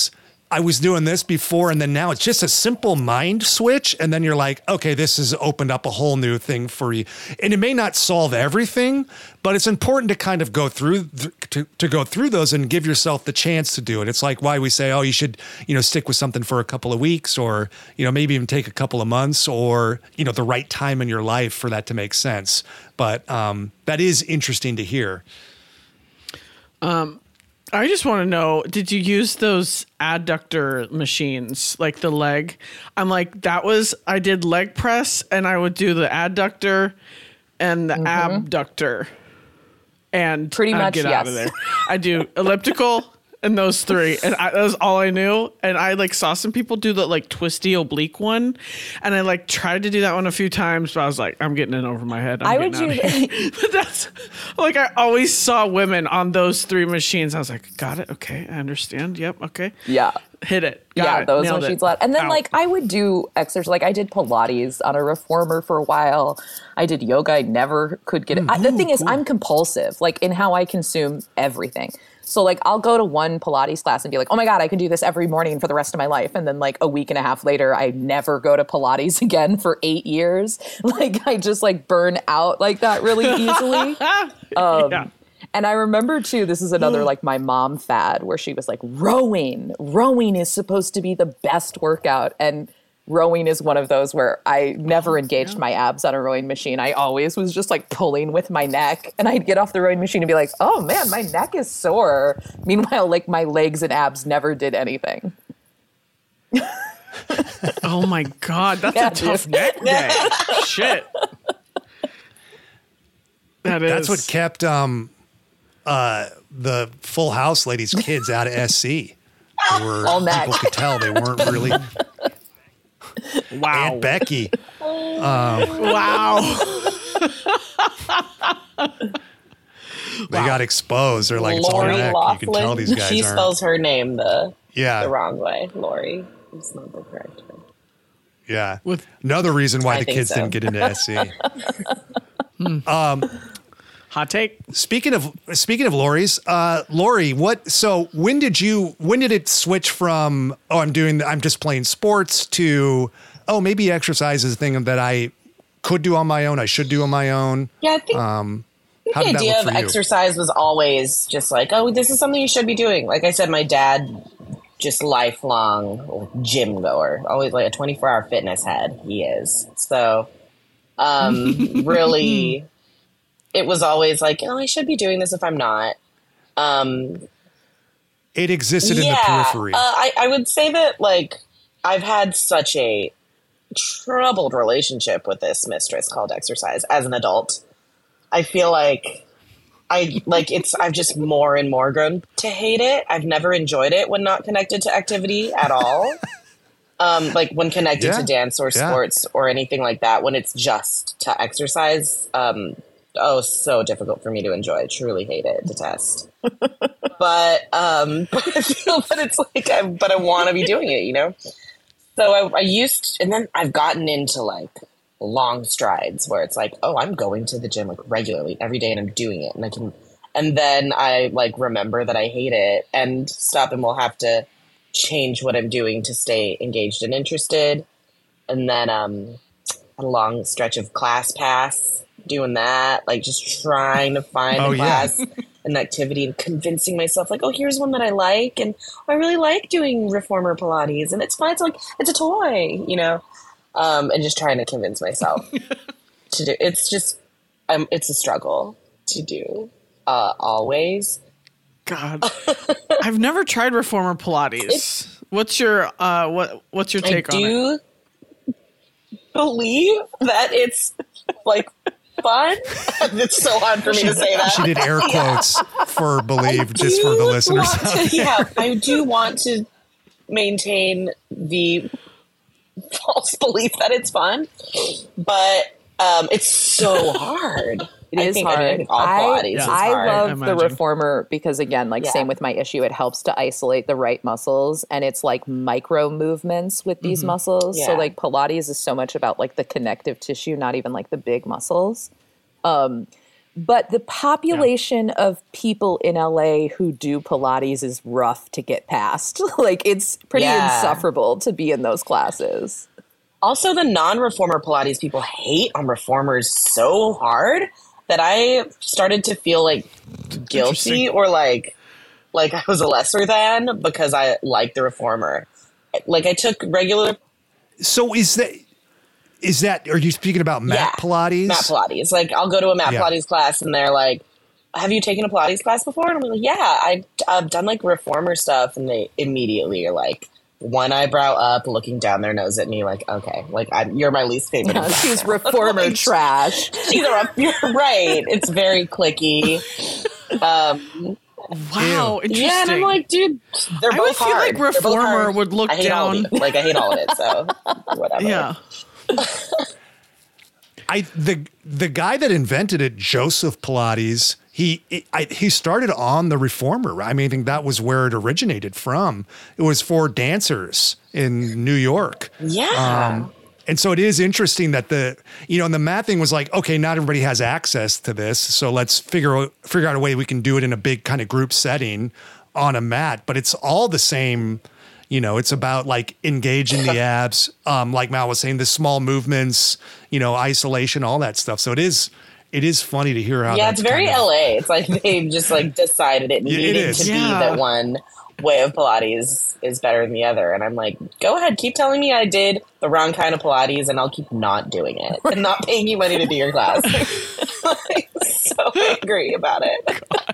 S3: I was doing this before, and then now it's just a simple mind switch. And then you're like, okay, this has opened up a whole new thing for you. And it may not solve everything, but it's important to kind of go through, th- to, to go through those and give yourself the chance to do it. It's like why we say, oh, you should, you know, stick with something for a couple of weeks, or, you know, maybe even take a couple of months, or, you know, the right time in your life for that to make sense. But um, that is interesting to hear.
S2: Um, I just want to know, did you use those adductor machines, like the leg? I'm like, that was, I did leg press, and I would do the adductor and the mm-hmm. abductor. And
S4: pretty
S2: I'd
S4: much,
S2: get
S4: yes.
S2: out of there. I do elliptical and those three. And I, that was all I knew. And I like saw some people do the like twisty oblique one. And I like tried to do that one a few times, but I was like, I'm getting it over my head. I'm
S4: I would do
S2: But that's like, I always saw women on those three machines. I was like, got it. Okay. I understand. Yep. Okay.
S4: Yeah.
S2: Hit it. Got
S4: yeah,
S2: it.
S4: those
S2: Nailed
S4: machines
S2: it.
S4: a lot. And then
S2: Out.
S4: like I would do exercise, like I did Pilates on a reformer for a while. I did yoga. I never could get it.
S2: Mm,
S4: I, the
S2: ooh,
S4: thing is,
S2: cool.
S4: I'm compulsive, like in how I consume everything. So like I'll go to one Pilates class and be like, oh my God, I can do this every morning for the rest of my life. And then like a week and a half later, I never go to Pilates again for eight years. Like I just like burn out like that really easily. Um,
S2: yeah.
S4: And I remember too, this is another like my mom fad where she was like, rowing, rowing is supposed to be the best workout. And rowing is one of those where I never engaged my abs on a rowing machine. I always was just like pulling with my neck, and I'd get off the rowing machine and be like, oh man, my neck is sore. Meanwhile, like my legs and abs never did anything.
S2: Oh my God. That's
S4: Yeah,
S2: a tough
S4: dude.
S2: neck day. Shit. That is.
S3: That's what kept um, uh, the Full House ladies' kids out of S C. They were,
S4: All neck.
S3: people could tell they weren't really.
S2: Wow.
S3: Aunt Becky.
S2: Wow.
S3: They got exposed. They're like, it's all
S5: Lori
S3: neck.
S5: Laughlin.
S3: You can tell these guys
S5: She
S3: aren't.
S5: spells her name the
S3: Yeah.
S5: the wrong way. Lori. It's not the correct way.
S3: Yeah.
S2: With-
S3: Another reason why
S5: I
S3: the
S5: think
S3: kids
S5: so.
S3: didn't get into S C.
S2: Hot take.
S3: Speaking of speaking of Lori's, uh, Lori, what? So when did you? When did it switch from oh, I'm doing, I'm just playing sports to oh, maybe exercise is a thing that I could do on my own. I should do on my own.
S5: Yeah, I think,
S3: Um,
S5: I
S3: how
S5: think
S3: did
S5: the
S3: that
S5: idea
S3: look
S5: of
S3: for you?
S5: exercise was always just like, oh, this is something you should be doing. Like I said, my dad, just lifelong gym goer, always like a twenty-four hour fitness head. He is. So um, really, it was always like, oh, I should be doing this if I'm not. Um,
S3: It existed in
S5: yeah,
S3: the periphery.
S5: Uh, I, I would say that like I've had such a troubled relationship with this mistress called exercise as an adult. I feel like I like it's I've just more and more grown to hate it. I've never enjoyed it when not connected to activity at all. um, like when connected
S3: Yeah,
S5: to dance or
S3: yeah.
S5: sports or anything like that, when it's just to exercise, um, oh, so difficult for me to enjoy. I truly hate it, detest. but um, but I feel that it's like, I, but I want to be doing it, you know. So I, I used, and then I've gotten into like long strides where it's like, oh, I'm going to the gym like regularly every day and I'm doing it, and I can, and then I like remember that I hate it and stop, and we'll have to change what I'm doing to stay engaged and interested. And then um, a long stretch of ClassPass, doing that, like just trying to find
S3: Oh,
S5: a
S3: yeah.
S5: class, an activity, and convincing myself like, oh, here's one that I like, and I really like doing reformer Pilates, and it's fun. It's like it's a toy, you know, um, and just trying to convince myself to do. It's just, um, it's a struggle to do, uh, always.
S2: God, I've never tried reformer Pilates. What's your uh what What's your take
S5: I
S2: on it?
S5: do believe that it's like fun. It's so hard for me to say that.
S3: She did air quotes for believe, just for
S5: do
S3: the listeners.
S5: want to- yeah, I do want to maintain the false belief that it's fun, but um, it's so hard.
S4: It
S5: I
S4: is
S5: think, I
S4: hard.
S5: mean, I think all
S4: I,
S5: Pilates is
S4: I
S5: hard.
S4: love
S2: I
S4: the
S2: imagine.
S4: reformer because, again, like
S5: Yeah.
S4: same with my issue, it helps to isolate the right muscles, and it's like micro movements with these muscles. So
S5: Yeah.
S4: like Pilates is so much about like the connective tissue, not even like the big muscles. Um, But the population yeah. of people in L A who do Pilates is rough to get past. Like, it's pretty yeah. insufferable to be in those classes.
S5: Also, the non-reformer Pilates people hate on reformers so hard that I started to feel like guilty or like like I was a lesser than because I liked the reformer. Like, I took regular.
S3: So is that is that? Are you speaking about mat
S5: yeah,
S3: Pilates?
S5: Mat Pilates. Like, I'll go to a mat yeah. Pilates class and they're like, "Have you taken a Pilates class before?" And I'm like, "Yeah, I, I've done like reformer stuff." And they immediately are like, one eyebrow up, looking down their nose at me, like, "Okay, like I'm, you're my least favorite."
S4: Yeah, she's reformer like, trash.
S5: She's a, you're right. It's very clicky. Um,
S2: wow, interesting.
S5: Yeah, and I'm like, dude, they're
S2: I
S5: both
S2: would feel
S5: hard.
S2: like reformer would look
S5: I hate
S2: down.
S5: All of it. Like, I hate all of it. So whatever.
S2: Yeah.
S3: I the the guy that invented it, Joseph Pilates. He I, he started on the reformer. I mean, I think that was where it originated from. It was for dancers in New York.
S5: Yeah.
S3: Um, and so it is interesting that the, you know, and the mat thing was like, okay, not everybody has access to this. So let's figure out, figure out a way we can do it in a big kind of group setting on a mat. But it's all the same, you know, it's about like engaging the abs. Um, like Mal was saying, the small movements, you know, isolation, all that stuff. So it is, It is funny to hear how.
S5: Yeah, it's very
S3: kind of,
S5: L A. It's like they've just like decided it needed
S3: it
S5: to
S2: yeah.
S5: be that one way of Pilates is better than the other. And I'm like, go ahead, keep telling me I did the wrong kind of Pilates, and I'll keep not doing it and not paying you money to do your class. Like, so angry about it. God.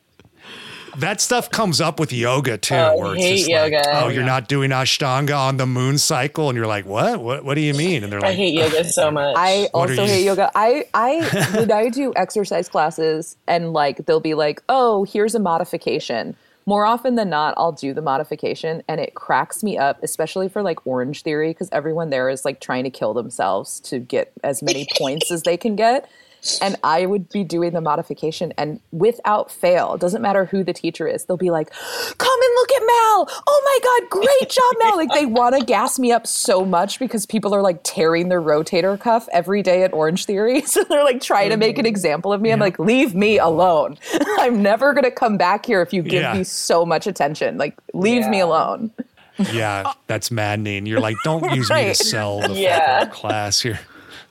S3: That stuff comes up with yoga too,
S5: oh,
S3: where it's
S5: hate
S3: just
S5: yoga.
S3: like, oh,
S5: yeah.
S3: you're not doing Ashtanga on the moon cycle, and you're like, what? What? What do you mean? And they're like,
S5: I hate yoga so much.
S4: I
S3: What
S4: also
S3: are you-
S4: hate yoga. I, I, when I do exercise classes and like, they'll be like, oh, here's a modification. More often than not, I'll do the modification and it cracks me up, especially for like Orange Theory, because everyone there is like trying to kill themselves to get as many points as they can get. And I would be doing the modification, and without fail, it doesn't matter who the teacher is, they'll be like, come and look at Mal. Oh my God, great job, Mal. Like, they want to gas me up so much because people are like tearing their rotator cuff every day at Orange Theory. So they're like trying to make an example of me. I'm like, leave me alone. I'm never going to come back here if you give
S3: Yeah.
S4: me so much attention. Like, leave
S5: Yeah.
S4: me alone.
S3: yeah, that's maddening. You're like, don't use me
S4: Right.
S3: to sell the
S5: Yeah.
S3: fucking class here.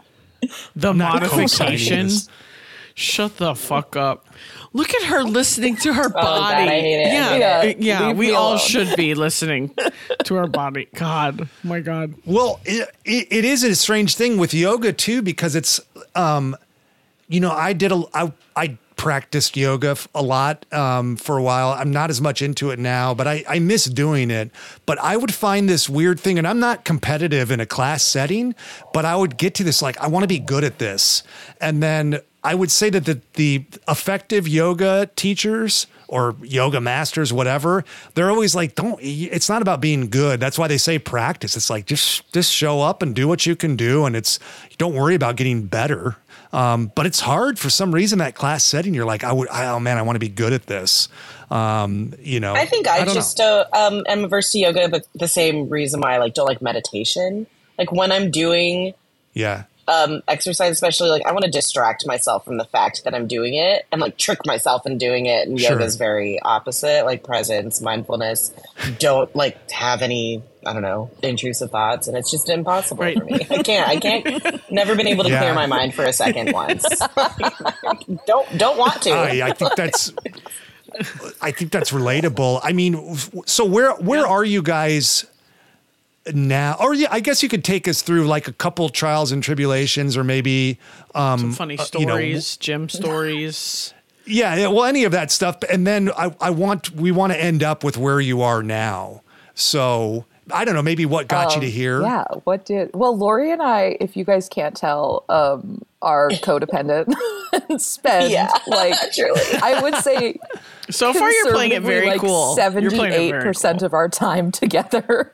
S2: The
S3: not
S2: modification.
S3: co-signing this.
S2: Shut the fuck up. Look at her listening to her
S5: Oh, God,
S2: body.
S5: I hate it.
S2: Yeah,
S4: Yeah,
S2: yeah.
S4: leave
S2: We
S4: me
S2: all
S4: alone.
S2: should be listening to our body. God, my God.
S3: Well, it, it, it is a strange thing with yoga too, because it's, um, you know, I did a, I, I practiced yoga f- a lot um, for a while. I'm not as much into it now, but I, I miss doing it. But I would find this weird thing, and I'm not competitive in a class setting, but I would get to this, like, I want to be good at this. And then I would say that the, the effective yoga teachers or yoga masters, whatever, they're always like, don't, it's not about being good. That's why they say practice. It's like, just, just show up and do what you can do. And it's, don't worry about getting better. Um, but it's hard for some reason, that class setting. You're like, I would, I, oh man, I want to be good at this. Um, you know,
S5: I think I,
S3: don't
S5: just
S3: know.
S5: uh, um, am averse to yoga, but the same reason why I like don't like meditation. Like, when I'm doing
S3: Yeah.
S5: um, exercise, especially, like, I want to distract myself from the fact that I'm doing it and like trick myself in doing it. And
S3: Sure.
S5: yoga is very opposite, like presence, mindfulness. Don't like have any, I don't know, intrusive thoughts, and it's just impossible
S2: Right.
S5: for me. I can't. I can't. Never been able to
S3: Yeah.
S5: clear my mind for a second once. don't don't want to.
S3: I, I think that's, I think that's relatable. I mean, so where, where are you guys now? Or yeah, I guess you could take us through like a couple trials and tribulations, or maybe, um,
S2: Some funny
S3: uh, you know,
S2: stories, gym stories.
S3: Yeah, yeah, well, any of that stuff. And then I, I want, we want to end up with where you are now. So I don't know, maybe what got you to here.
S4: Yeah. What did, well, Lori and I, if you guys can't tell, um, are codependent and spend
S5: Yeah,
S4: like,
S5: truly.
S4: I would say
S2: So far, you're playing it very
S4: like
S2: cool. You're playing it
S4: seventy-eight
S2: very
S4: percent
S2: cool.
S4: of our time together.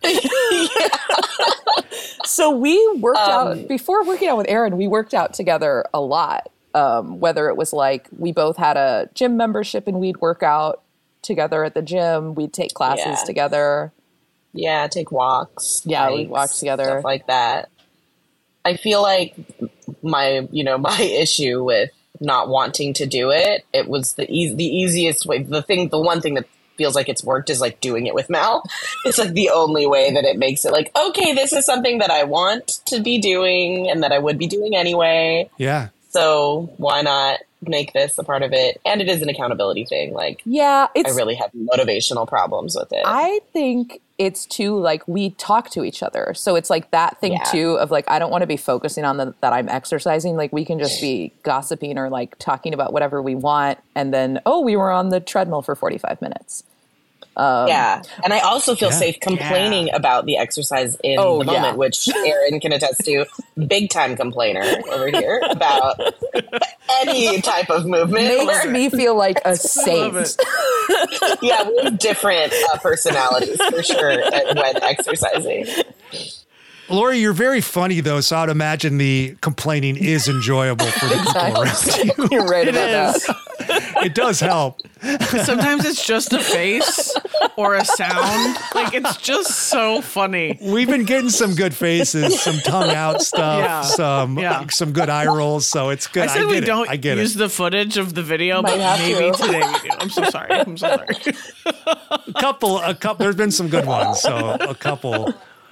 S4: So we worked
S5: Um,
S4: out, before working out with Aaron, we worked out together a lot. Um, whether it was like, we both had a gym membership and we'd work out together at the gym. We'd take classes
S5: Yeah.
S4: together.
S5: Yeah, take walks.
S4: Yeah, we
S5: hikes,
S4: walked together.
S5: Stuff like that. I feel like my, you know, my issue with not wanting to do it, it was the e- the easiest way. The thing, the one thing that feels like it's worked is like doing it with Mal. It's like the only way that it makes it like, okay, this is something that I want to be doing and that I would be doing anyway.
S3: Yeah.
S5: So why not make this a part of it? And it is an accountability thing. Like,
S4: Yeah, it's
S5: I really have motivational problems with it.
S4: I think it's too like we talk to each other. So it's like that thing
S5: Yeah.
S4: too of like I don't want to be focusing on the, that I'm exercising. Like we can just be gossiping or like talking about whatever we want and then oh, we were on the treadmill for forty-five minutes.
S5: yeah. And I also feel
S3: Yeah.
S5: safe complaining about the exercise in
S4: Oh,
S5: the moment,
S4: yeah.
S5: which Erin can attest to. Big time complainer over here about any type of movement.
S4: Makes me feel like a
S2: Love
S4: saint.
S2: it.
S5: Yeah, we have different uh, personalities for sure at, when exercising.
S3: Lori, you're very funny though, so I'd imagine the complaining is enjoyable for the people around you.
S4: You're right
S2: It
S4: about
S2: is.
S4: that.
S3: It does help.
S2: Sometimes it's just a face or a sound. Like, it's just so funny.
S3: We've been getting some good faces, some tongue out stuff,
S2: Yeah.
S3: some
S2: Yeah.
S3: some good eye rolls. So it's good.
S2: I said
S3: get
S2: we
S3: it.
S2: don't
S3: I get
S2: use
S3: it.
S2: the footage of the video,
S4: Might
S2: but
S4: have
S2: maybe
S4: to.
S2: today we do. I'm so sorry. I'm so sorry.
S3: A couple, a couple. There's been some good ones. So a couple.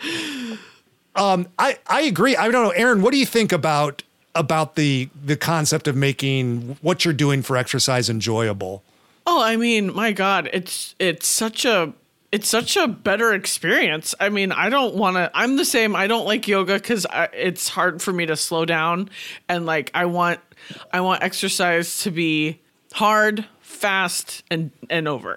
S3: Um, I I agree. I don't know, Erin. What do you think about about the the concept of making what you're doing for exercise enjoyable?
S2: Oh, I mean, my God, it's it's such a it's such a better experience. I mean, I don't want to. I'm the same. I don't like yoga because it's hard for me to slow down, and like I want I want exercise to be hard, fast, and and over,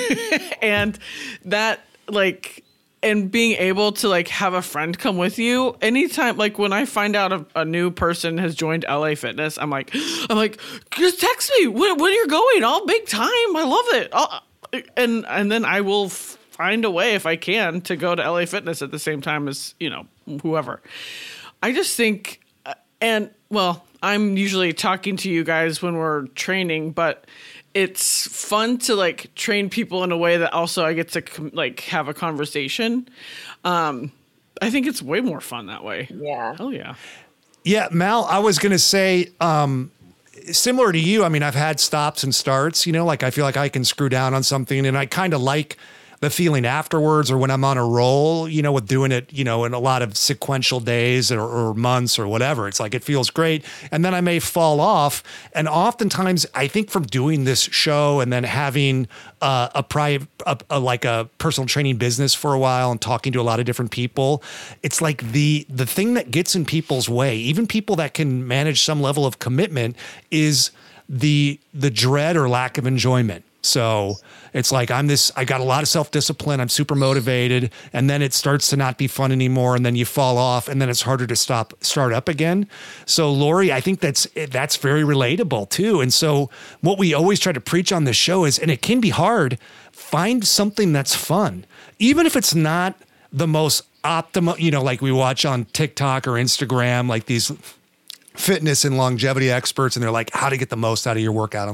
S2: and that like. And being able to like have a friend come with you anytime, like when I find out a, a new person has joined L A Fitness, I'm like, I'm like, just text me when, when you're going. I'll make time. I love it. I'll, and and then I will find a way if I can to go to L A Fitness at the same time as you know whoever. I just think, uh, and well, I'm usually talking to you guys when we're training, but it's fun to like train people in a way that also I get to com- like have a conversation. Um, I think it's way more fun that way.
S5: Yeah.
S2: Hell yeah.
S3: Yeah, Mal, I was going to say, um, similar to you, I mean, I've had stops and starts, you know, like I feel like I can screw down on something and I kind of like the feeling afterwards or when I'm on a roll, you know, with doing it, you know, in a lot of sequential days or, or months or whatever. It's like, it feels great. And then I may fall off. And oftentimes I think from doing this show and then having uh, a private, a, a, like a personal training business for a while and talking to a lot of different people, it's like the, the thing that gets in people's way, even people that can manage some level of commitment, is the, the dread or lack of enjoyment. So it's like, I'm this, I got a lot of self-discipline. I'm super motivated. And then it starts to not be fun anymore. And then you fall off and then it's harder to stop, start up again. So Lori, I think that's, that's very relatable too. And so what we always try to preach on this show is, and it can be hard, find something that's fun. Even if it's not the most optimal, you know, like we watch on TikTok or Instagram, like these fitness and longevity experts, and they're like, how to get the most out of your workout,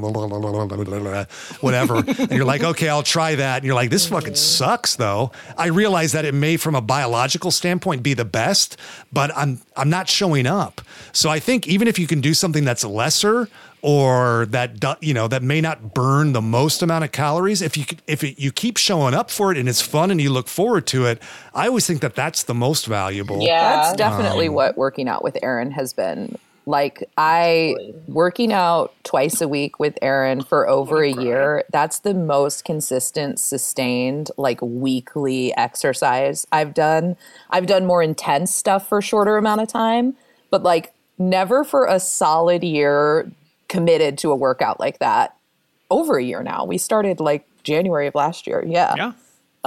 S3: whatever. And you're like, okay, I'll try that. And you're like, this fucking sucks though. I realize that it may from a biological standpoint be the best, but I'm, I'm not showing up. So I think even if you can do something that's lesser or that, do- you know, that may not burn the most amount of calories, if you, if it, you keep showing up for it and it's fun and you look forward to it, I always think that that's the most valuable.
S5: Yeah.
S4: That's definitely what working out with Erin has been. Like I working out twice a week with Erin for over a year. That's the most consistent, sustained, like weekly exercise I've done. I've done more intense stuff for a shorter amount of time, but like never for a solid year committed to a workout like that. Over a year now. We started like January of last year. Yeah.
S2: Yeah.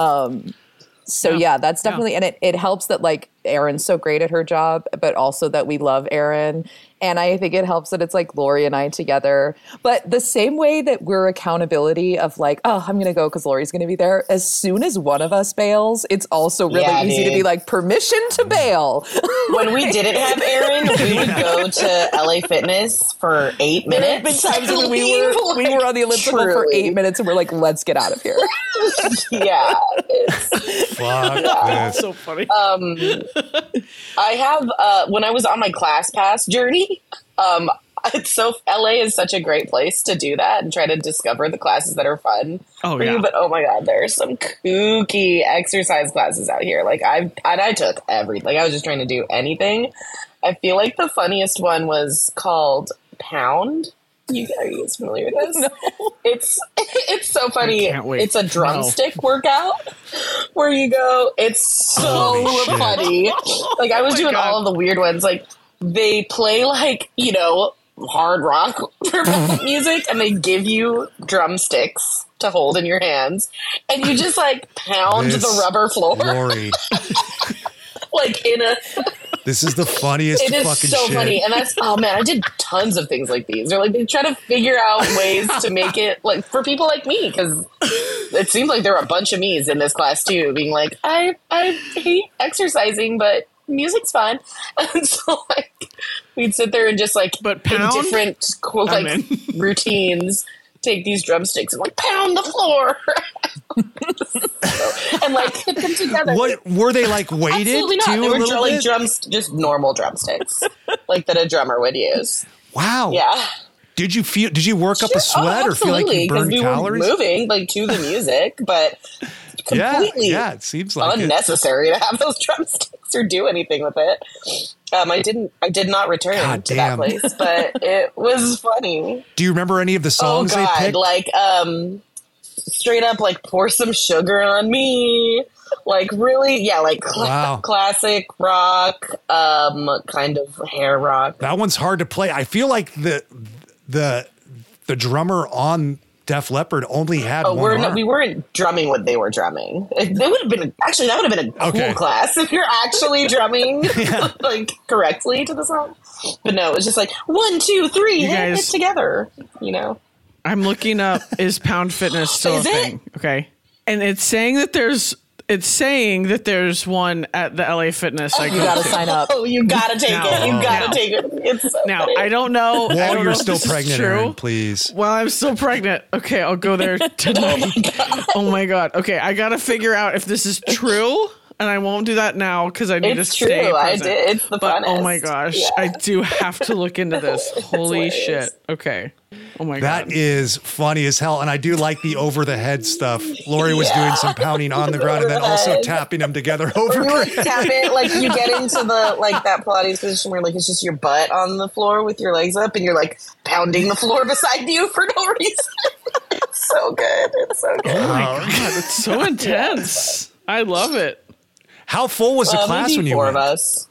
S4: So yeah, that's definitely, and it, it helps that like Erin's so great at her job, but also that we love Erin. And I think it helps that it's like Lori and I together. But the same way that we're accountability of like, oh, I'm going to go because Lori's going to be there. As soon as one of us bails, it's also really
S5: Yeah,
S4: easy
S5: dude.
S4: to be like, permission to bail.
S5: When we didn't have Erin, we would go to L A Fitness for eight
S4: There have been
S5: minutes.
S4: times when we were, we were on the elliptical for
S5: Truly.
S4: eight minutes and we're like, let's get out of here.
S5: Yeah. It's,
S3: Fuck
S2: That's
S3: this.
S2: so funny.
S5: I have, uh, when I was on my ClassPass journey, um, it's so L A is such a great place to do that and try to discover the classes that are fun
S2: Oh,
S5: for
S2: yeah.
S5: you. But oh my God, there are some kooky exercise classes out here. Like I've, and I took everything. Like I was just trying to do anything. I feel like the funniest one was called Pound. You are you guys familiar with this? No. It's it's so funny.
S2: I can't wait.
S5: It's a drumstick
S2: No.
S5: workout where you go. It's so
S3: Holy shit.
S5: funny. Like I was
S2: Oh my
S5: doing
S2: God.
S5: all of the weird ones. Like they play like, you know, hard rock music and they give you drumsticks to hold in your hands and you just like pound
S3: This
S5: the rubber floor
S3: Lori,
S5: like in a
S3: this is the funniest
S5: it is
S3: fucking
S5: so
S3: shit.
S5: funny. And that's, oh man, I did tons of things like these. They're like, they try to figure out ways to make it like for people like me. Cause it seems like there were a bunch of me's in this class too, being like, I, I hate exercising, but music's fun. And so like, we'd sit there and just like,
S2: But
S5: in
S2: pound?
S5: different cool,
S2: I'm
S5: like
S2: in.
S5: routines, take these drumsticks and like pound the floor. So, and like hit them together.
S3: What were they like weighted
S5: Absolutely not.
S3: too?
S5: They
S3: a
S5: were
S3: little
S5: dr- like
S3: bit?
S5: drums, just normal drumsticks, like that a drummer would use.
S3: Wow.
S5: Yeah.
S3: Did you feel? Did you work up a sweat
S5: Oh,
S3: or feel like you
S5: absolutely, 'cause
S3: burned
S5: we
S3: calories?
S5: were moving like to the music, but
S3: yeah,
S5: completely
S3: yeah. It seems like it.
S5: unnecessary to have those drumsticks or do anything with it. Um, I didn't. I did not return
S3: God
S5: to
S3: damn.
S5: that place, but it was funny.
S3: Do you remember any of the
S5: Oh
S3: songs they
S5: God!
S3: picked?
S5: Like um, straight up, like pour some sugar on me. Like really, yeah, like cl-
S3: Wow.
S5: classic rock, um, kind of hair rock.
S3: That one's hard to play. I feel like the the the drummer on Def Leppard only had
S5: Oh,
S3: one
S5: we're
S3: arm.
S5: not, we weren't drumming what they were drumming. It, they would have been actually that would have been a cool
S3: Okay.
S5: class if you're actually drumming like correctly to the song. But no, it was just like one, two, three,
S2: You
S5: hit
S2: guys-
S5: it together. You know,
S2: I'm looking up, is Pound Fitness still
S5: Is
S2: a
S5: it?
S2: thing? Okay. And it's saying that there's, it's saying that there's one at the L A Fitness. I
S4: You
S2: go
S4: gotta
S2: to.
S4: sign up.
S5: oh, you gotta take
S2: Now-
S5: it. You gotta
S2: now-
S5: take it. It's so
S2: Now,
S5: funny.
S2: I don't know. I
S3: While
S2: don't know
S3: you're
S2: if
S3: still
S2: this is
S3: pregnant,
S2: true.
S3: Aaron, please.
S2: While I'm still pregnant. Okay, I'll go there tonight. Oh my God. Okay, I gotta figure out if this is true. And I won't do that now because I need
S5: It's
S2: to stay
S5: true. I
S2: present.
S5: did. It's the
S2: But oh
S5: funnest.
S2: my gosh,
S5: Yeah.
S2: I do have to look into this. Holy
S5: hilarious.
S2: shit. Okay. Oh my
S3: That
S2: God.
S3: is funny as hell, and I do like the over the head stuff. Lori was doing some pounding on the ground and then
S5: Over the
S3: also
S5: head.
S3: tapping them together over.
S5: You like tap it, like you get into the like that Pilates position where like it's just your butt on the floor with your legs up, and you're like pounding the floor beside you for no reason. It's so good. It's so good.
S2: Oh my God, it's so intense. I love it.
S3: How full was the
S5: Uh,
S3: class
S5: maybe
S3: when you
S5: four
S3: went?
S5: of us.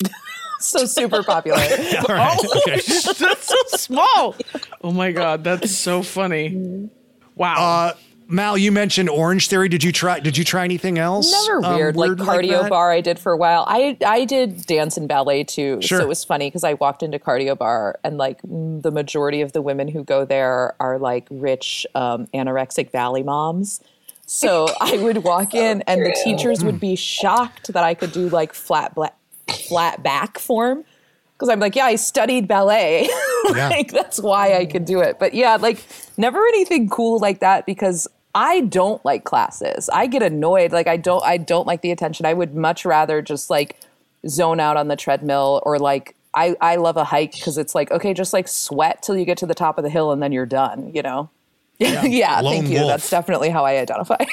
S4: So super popular.
S3: All right, okay.
S2: That's so small. Oh my God, that's so funny. Wow.
S3: Uh, Mal, you mentioned Orange Theory. Did you try? Did you try anything else?
S4: Never
S3: um,
S4: weird, like cardio
S3: that?
S4: bar I did for a while. I I did dance and ballet too.
S3: Sure.
S4: So it was funny because I walked into cardio bar and like mm, the majority of the women who go there are like rich um, anorexic valley moms. So I would walk in and the teachers would be shocked that I could do like flat black, flat back form. Because I'm like, yeah, I studied ballet.
S3: Yeah.
S4: Like that's why I could do it. But yeah, like never anything cool like that because I don't like classes. I get annoyed. Like I don't I don't like the attention. I would much rather just like zone out on the treadmill or like I, I love a hike because it's like, okay, just like sweat till you get to the top of the hill and then you're done, you know? Yeah, yeah
S3: Lone
S4: thank you.
S3: wolf.
S4: That's definitely how I identify.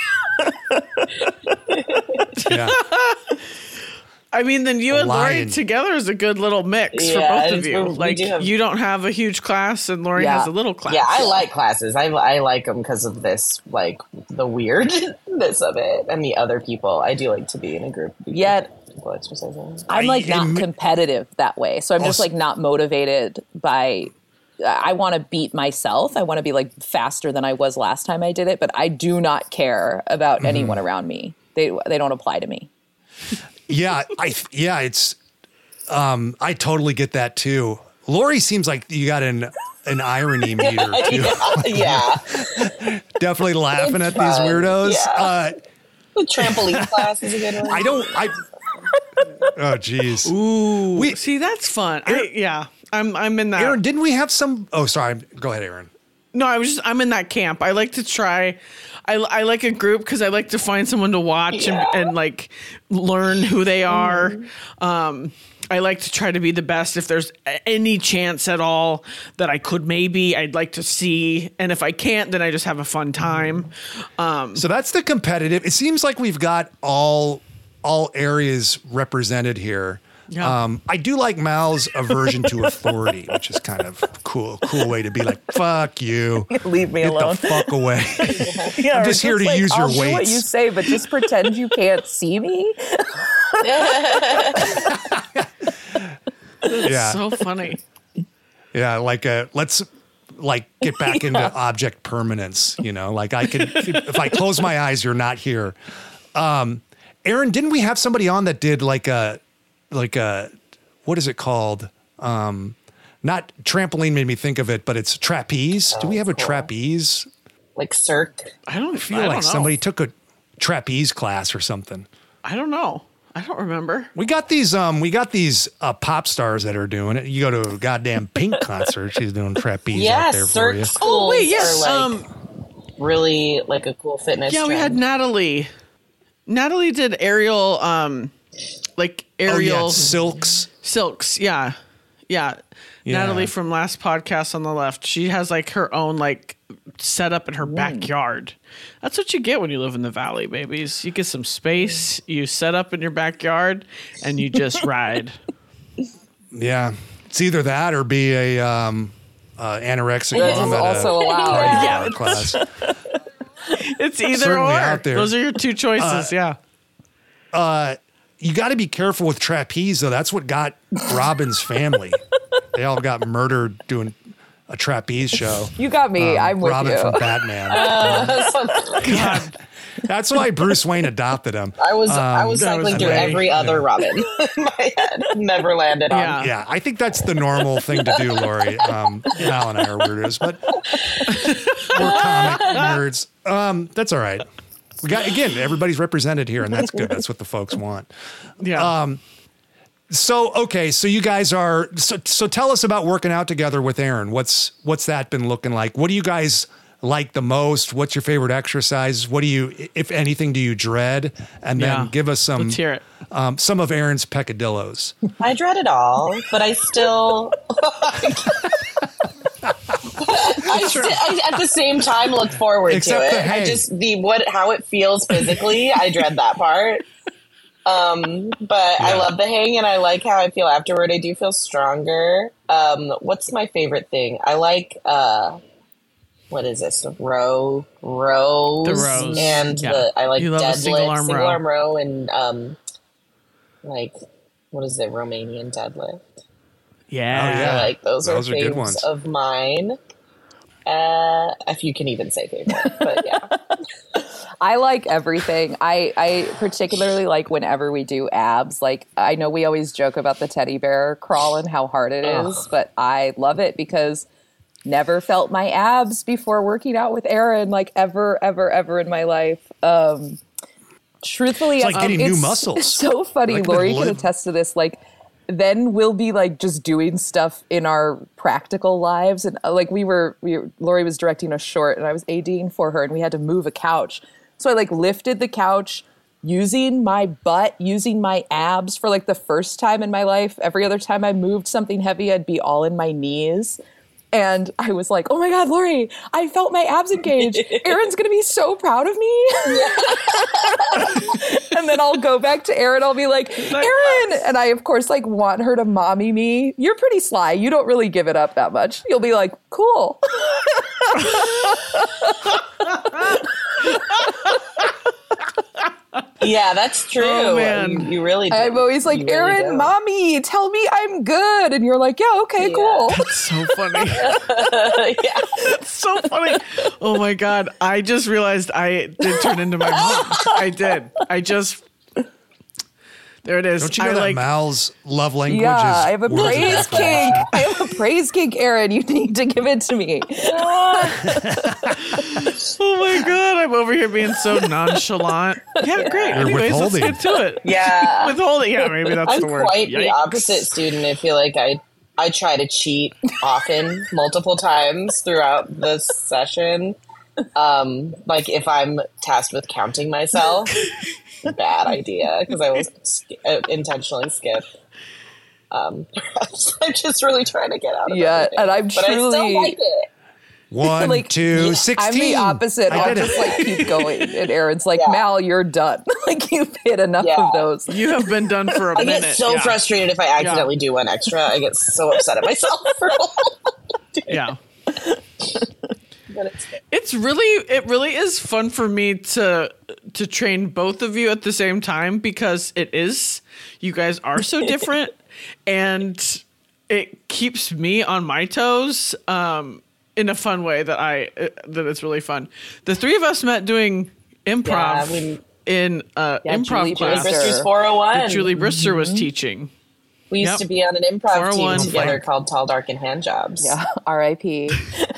S3: Yeah.
S2: I mean, then you and Lori
S3: lion.
S2: together is a good little mix
S5: Yeah,
S2: for both
S5: it's-
S2: of you.
S5: we
S2: Like
S5: do have-
S2: you don't have a huge class, and Lori
S4: Yeah.
S2: has a little class.
S5: Yeah, I like classes. I, I like them because of this, like the weirdness of it, and the other people. I do like to be in a group. Of people,
S4: Yet-
S5: people exercising.
S4: I'm like
S3: I-
S4: not
S3: it-
S4: competitive that way. So I'm just
S3: Also-
S4: like not motivated by I want to beat myself. I want to be like faster than I was last time I did it, but I do not care about anyone around me. They they don't apply to me.
S3: Yeah, I yeah, it's um I totally get that too. Lori seems like you got an an irony meter too.
S5: Yeah,
S3: Definitely laughing at these
S5: fun.
S3: weirdos.
S5: Yeah.
S3: Uh
S5: the trampoline class is a good one.
S3: I don't I Oh geez.
S2: Ooh,
S3: We-
S2: see, that's fun. I, yeah, I'm I'm in that.
S3: Aaron, didn't we have some Oh, sorry. Go ahead, Aaron.
S2: No, I was just I'm in that camp. I like to try. I, I like a group because I like to find someone to watch
S5: Yeah.
S2: and, and like learn who they are. Um, I like to try to be the best. If there's any chance at all that I could maybe, I'd like to see. And if I can't, then I just have a fun time. Um,
S3: So that's the competitive. It seems like we've got all all areas represented here.
S2: Yeah.
S3: Um, I do like Mal's aversion to authority, which is kind of cool, cool way to be like, fuck you.
S4: Leave me
S3: Get
S4: alone.
S3: the fuck away.
S4: Yeah,
S3: I'm
S4: or
S3: just here to
S4: like,
S3: use your
S4: I'll do what
S3: weights.
S4: you say, but just pretend you can't see me.
S3: Yeah.
S2: so funny.
S3: Yeah. Like, uh, let's like get back into object permanence, you know, like I could, if I close my eyes, you're not here. Um, Aaron, didn't we have somebody on that did like a, like a, what is it called? Um, not trampoline made me think of it, but it's trapeze. Do we have a
S5: cool.
S3: trapeze?
S5: Like Cirque.
S2: I don't
S3: I feel
S2: I don't
S3: like
S2: know.
S3: somebody took a trapeze class or something.
S2: I don't know. I don't remember.
S3: We got these, um, we got these uh, pop stars that are doing it. You go to a goddamn Pink concert, she's doing trapeze
S5: Yeah,
S3: out there for you.
S5: Cirque schools
S2: Oh, wait, yes.
S5: are like
S2: Um,
S5: really like a cool fitness.
S2: yeah, we had
S5: trend.
S2: Natalie. Natalie did aerial, um, like
S3: Oh, yeah,
S2: aerial
S3: silks.
S2: silks. Yeah. Yeah.
S3: Yeah.
S2: Natalie from last podcast on the left, she has like her own like setup in her backyard. That's what you get when you live in the valley, babies. You get some space, you set up in your backyard, and you just ride.
S3: Yeah, it's either that or be a um, uh, anorexic
S4: That
S3: mom
S4: is
S3: at
S4: also
S3: a
S4: allowed.
S3: karate
S2: Yeah.
S3: class.
S2: It's either
S3: Certainly
S2: or.
S3: out there.
S2: Those are your two choices. yeah.
S3: You got to be careful with trapeze, though. That's what got Robin's family. They all got murdered doing a trapeze show.
S4: You got me.
S3: Um,
S4: I'm with
S3: Robin
S4: you.
S3: from Batman.
S2: God.
S3: That's why Bruce Wayne adopted him.
S5: I was I was
S2: that was
S5: cycling through
S2: great.
S5: every other Robin in my head. Never landed on.
S2: Yeah.
S3: Yeah, I think that's the normal thing to do, Lori. Um, Al and I are weirdos, but we're comic nerds. Um, that's all right. We got again. Everybody's represented here, and that's good. That's what the folks want.
S2: Yeah.
S3: So okay, so you guys are so so tell us about working out together with Aaron. What's what's that been looking like? What do you guys like the most? What's your favorite exercise? What do you, if anything, do you dread? And then
S2: Yeah.
S3: give us some
S2: Let's hear it.
S3: Um, some of Aaron's peccadillos.
S5: I dread it all, but I still. I, sti- I at the same time look forward
S3: Except
S5: to
S3: the
S5: it. I
S3: hay.
S5: just the what how it feels physically. I dread that part. Um, but I
S3: Yeah.
S5: love the hang, and I like how I feel afterward. I do feel stronger. Um, what's my favorite thing? I like uh, what is this? Row, rows,
S2: The rows.
S5: and
S2: Yeah.
S5: the I like
S2: You love the
S5: deadlift,
S2: single arm row.
S5: arm row, and um, like what is it? Romanian deadlift.
S2: Yeah.
S3: Oh, yeah.
S5: I like those,
S3: Those
S5: are
S3: are good
S5: faves
S3: ones.
S5: of mine. Uh, if you can even say favorite, but yeah.
S4: I like everything. I, I particularly like whenever we do abs. Like, I know we always joke about the teddy bear crawl and how hard it is, but I love it because never felt my abs before working out with Aaron, like ever, ever, ever in my life. Um, truthfully,
S3: It's like
S4: um,
S3: getting new
S4: it's-
S3: muscles.
S4: It's so funny.
S3: Like
S4: Lori
S3: the
S4: can
S3: lib-
S4: attest to this. Like, then we'll be like just doing stuff in our practical lives. And uh, like we were, we were, Lori was directing a short and I was ADing for her and we had to move a couch. So I like lifted the couch using my butt, using my abs for like the first time in my life. Every other time I moved something heavy, I'd be all in my knees. And I was like, oh my God, Lori, I felt my abs engage. Aaron's going to be so proud of me. And then I'll go back to Aaron. I'll be like, Aaron. And I, of course, like want her to mommy me. You're pretty sly. You don't really give it up that much. You'll be like, cool.
S5: Yeah, that's true.
S2: Oh, man.
S5: You, you really do.
S4: I'm always like,
S5: You really
S4: Aaron,
S5: do.
S4: mommy, tell me I'm good. And you're like, yeah, okay,
S5: Yeah.
S4: cool.
S2: So funny.
S5: Yeah.
S2: So funny. Oh my God. I just realized I did turn into my mom. I did. I just, there it is.
S3: Don't you know
S2: I
S3: that
S2: like,
S3: Mal's love language
S4: Yeah,
S3: is
S4: I have a
S3: words of
S4: praise
S3: affirmation?
S4: kink. I have a praise kink, Aaron. You need to give it to me.
S2: oh my God. I'm over here being so nonchalant. Yeah, great.
S3: You're
S2: Anyways, let's
S3: withholding.
S2: get to it.
S5: Yeah.
S2: Withholding. Yeah, maybe that's
S5: I'm
S2: the word.
S5: quite the
S2: Yikes.
S5: opposite student. I feel like I I try to cheat often, multiple times throughout the session. Um, like if I'm tasked with counting myself, bad idea because I will sk- uh, intentionally skip. Um, I'm just really trying to get out of it.
S4: Yeah,
S5: everything.
S4: and I'm
S5: but I still
S4: truly-
S5: like it.
S3: One,
S4: Like,
S3: two, sixteen.
S4: I'm the opposite.
S3: I
S4: I'll
S3: did it.
S4: just like keep going. And Aaron's like,
S5: Yeah.
S4: Mal, you're done. Like you've hit enough
S5: Yeah.
S4: of those.
S2: You have been done for a
S5: I
S2: minute.
S5: get so
S2: yeah.
S5: frustrated if I accidentally do one extra. I get so upset at myself for
S2: Yeah.
S5: but it's good.
S2: It's really it really is fun for me to to train both of you at the same time because it is you guys are so different and it keeps me on my toes um in a fun way that I uh, that it's really fun. The three of us met doing improv
S5: Yeah, we-
S2: in uh
S4: Yeah,
S2: improv
S4: Julie
S2: class
S4: Brister.
S5: Brister's four oh one.
S2: that Julie Brister was teaching.
S5: We used
S2: Yep.
S5: to be on an improv
S2: four oh one
S5: team together
S2: flank.
S5: called Tall, Dark, and Hand Jobs.
S4: Yeah. R I P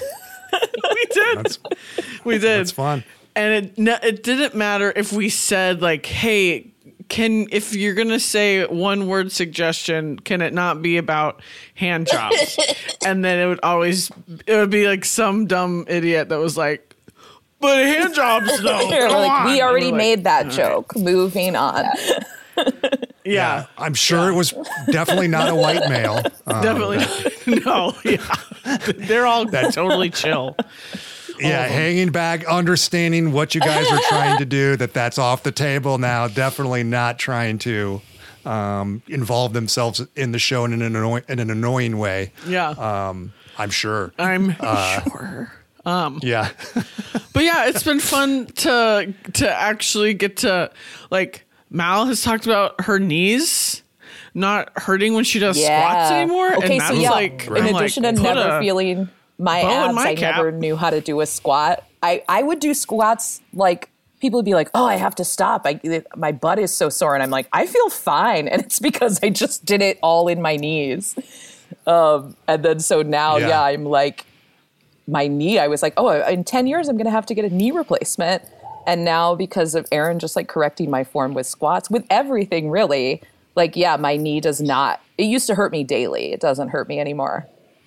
S2: We did.
S3: That's,
S2: we did.
S3: that's fun.
S2: And it no, it didn't matter if we said like, "Hey, can if you're gonna say one word suggestion, can it not be about hand jobs?" And then it would always it would be like some dumb idiot that was like, "But hand jobs though."
S4: They're
S2: come
S4: like,
S2: on."
S4: we
S2: And
S4: already
S2: we're like,
S4: made that joke. Moving on.
S2: Yeah,
S3: I'm sure it was definitely not a white male. Um,
S2: definitely no. Yeah, they're all totally chill.
S3: yeah, hanging back, understanding what you guys are trying to do, that that's off the table now. Definitely not trying to um, involve themselves in the show in an, annoy- in an annoying way.
S2: Yeah,
S3: Um, I'm sure.
S2: I'm sure.
S3: Yeah.
S2: But yeah, it's been fun to to actually get to like Mal has talked about her knees not hurting when she does squats anymore.
S4: Okay,
S2: and
S4: so
S2: that's
S4: yeah,
S2: like
S4: in
S2: I'm
S4: addition
S2: like,
S4: to
S2: put
S4: never
S2: a-
S4: feeling my
S2: bow in
S4: abs,
S2: my
S4: I
S2: cap.
S4: never knew how to do a squat. I, I would do squats like people would be like, oh, I have to stop. I, my butt is so sore. And I'm like, I feel fine. And it's because I just did it all in my knees. Um, and then so now,
S3: Yeah.
S4: yeah, I'm like, my knee, I was like, oh, in ten years, I'm going to have to get a knee replacement. And now because of Aaron just like correcting my form with squats, with everything really, like, yeah, my knee does not, it used to hurt me daily. It doesn't hurt me anymore.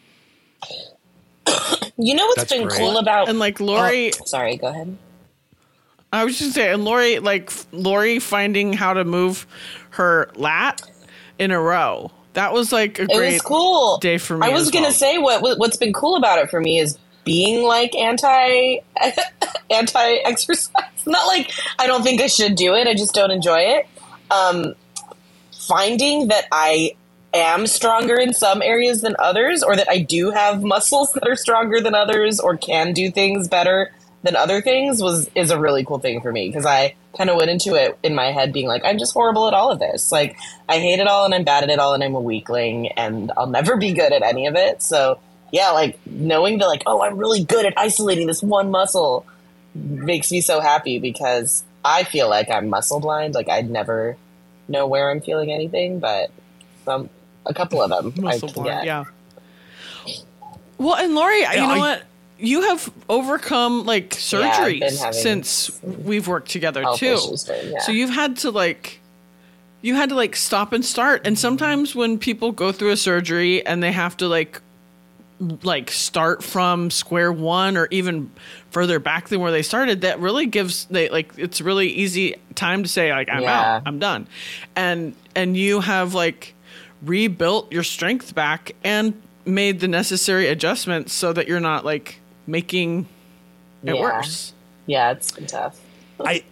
S5: You know what's
S3: That's
S5: been
S3: great.
S5: cool about?
S2: and like Lori,
S5: Sorry, go ahead.
S2: I was just saying, and Lori, like Lori finding how to move her lat in a row. That was like a
S5: It
S2: great
S5: was cool.
S2: day for me
S5: I was
S2: as
S5: gonna
S2: well.
S5: say what what- what's been cool about it for me is being like anti anti exercise. Not like I don't think I should do it. I just don't enjoy it. Um, finding that I am stronger in some areas than others, or that I do have muscles that are stronger than others, or can do things better than other things was is a really cool thing for me, because I kind of went into it in my head being like, I'm just horrible at all of this. Like, I hate it all and I'm bad at it all and I'm a weakling and I'll never be good at any of it. So yeah, like knowing that like, oh, I'm really good at isolating this one muscle makes me so happy, because I feel like I'm muscle blind. Like, I'd never know where I'm feeling anything, but some a couple of them
S2: Muscle
S5: I can
S2: blind,
S5: get.
S2: yeah. Well, and Lori, you know
S3: I-
S2: what? You have overcome like
S5: I've been
S2: surgeries
S5: having
S2: since we've worked together
S5: health
S2: too.
S5: issues during- yeah.
S2: So you've had to like, you had to like stop and start. And sometimes when people go through a surgery and they have to like, like start from square one or even further back than where they started, that really gives they like it's really easy time to say like I'm
S5: Yeah.
S2: out, I'm done, and and you have like rebuilt your strength back and made the necessary adjustments so that you're not like making it
S5: Yeah.
S2: worse.
S5: Yeah, it's been tough.
S3: I,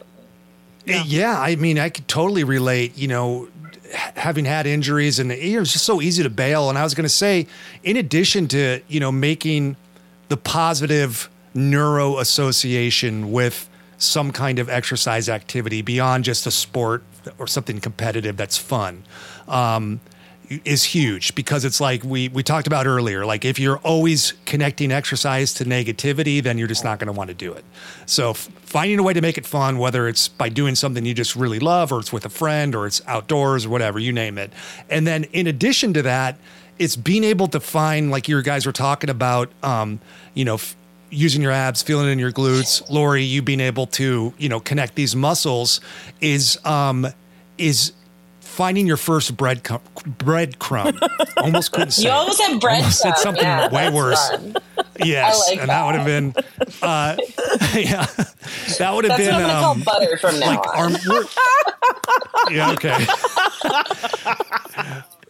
S3: yeah. I mean, I could totally relate, you know, h- having had injuries, and it was just so easy to bail. And I was going to say, in addition to, you know, making the positive neuro association with some kind of exercise activity beyond just a sport or something competitive that's fun, um, is huge, because it's like we we talked about earlier, like if you're always connecting exercise to negativity, then you're just not going to want to do it. So f- finding a way to make it fun, whether it's by doing something you just really love, or it's with a friend, or it's outdoors, or whatever, you name it. And then in addition to that, it's being able to find, like you guys were talking about, um, you know, f- using your abs, feeling it in your glutes. Lori, you being able to, you know, connect these muscles is um, is finding your first bread cum- breadcrumb. Almost couldn't say.
S5: You
S3: it.
S5: almost have bread.
S3: Almost said
S5: crumb.
S3: something
S5: Yeah,
S3: way
S5: that's
S3: worse.
S5: fun.
S3: Yes,
S5: I like
S3: and that,
S5: that.
S3: would have been, uh, yeah, that would have
S5: That's
S3: been
S5: what I'm gonna
S3: um,
S5: call butter from now
S3: like
S5: on.
S3: arm. we're- Yeah, okay.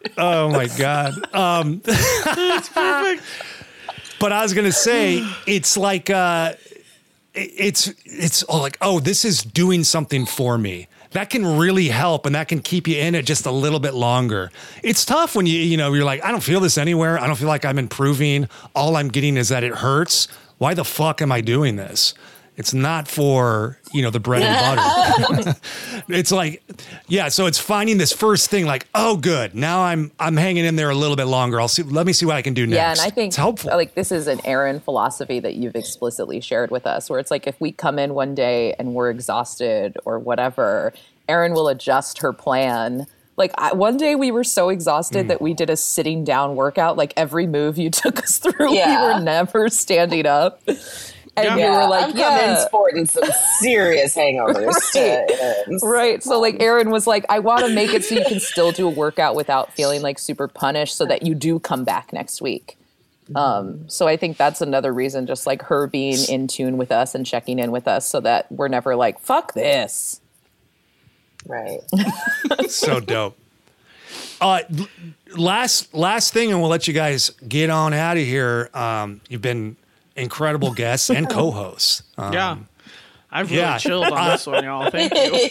S3: Oh my God. Um,
S2: That's perfect.
S3: but I was going to say, it's like, uh, it- it's, it's all like, oh, this is doing something for me. That can really help, and that can keep you in it just a little bit longer. It's tough when you, you know, you're like, I don't feel this anywhere. I don't feel like I'm improving. All I'm getting is that it hurts. Why the fuck am I doing this? It's not for, you know, the bread and butter. It's like, yeah. So it's finding this first thing like, oh, good. Now I'm, I'm hanging in there a little bit longer. I'll see, let me see what I can do next.
S4: Yeah, and I think
S3: it's helpful.
S4: like this is an Erin philosophy that you've explicitly shared with us, where it's like if we come in one day and we're exhausted or whatever, Erin will adjust her plan. Like I, one day we were so exhausted mm. that we did a sitting down workout. Like every move you took us through,
S5: Yeah.
S4: we were never standing up. And
S2: Yeah.
S4: we were like,
S5: I'm
S4: yeah.
S5: coming sporting some serious hangovers. to Erin's.
S4: Right. So like Erin was like, I want to make it so you can still do a workout without feeling like super punished so that you do come back next week. Um, so I think that's another reason, just like her being in tune with us and checking in with us so that we're never like, fuck this.
S5: Right.
S3: So dope. Uh, l- last, last thing, and we'll let you guys get on out of here. Um, you've been incredible guests and co-hosts. Um,
S2: Yeah. I've really
S3: yeah.
S2: chilled on this one, y'all. Thank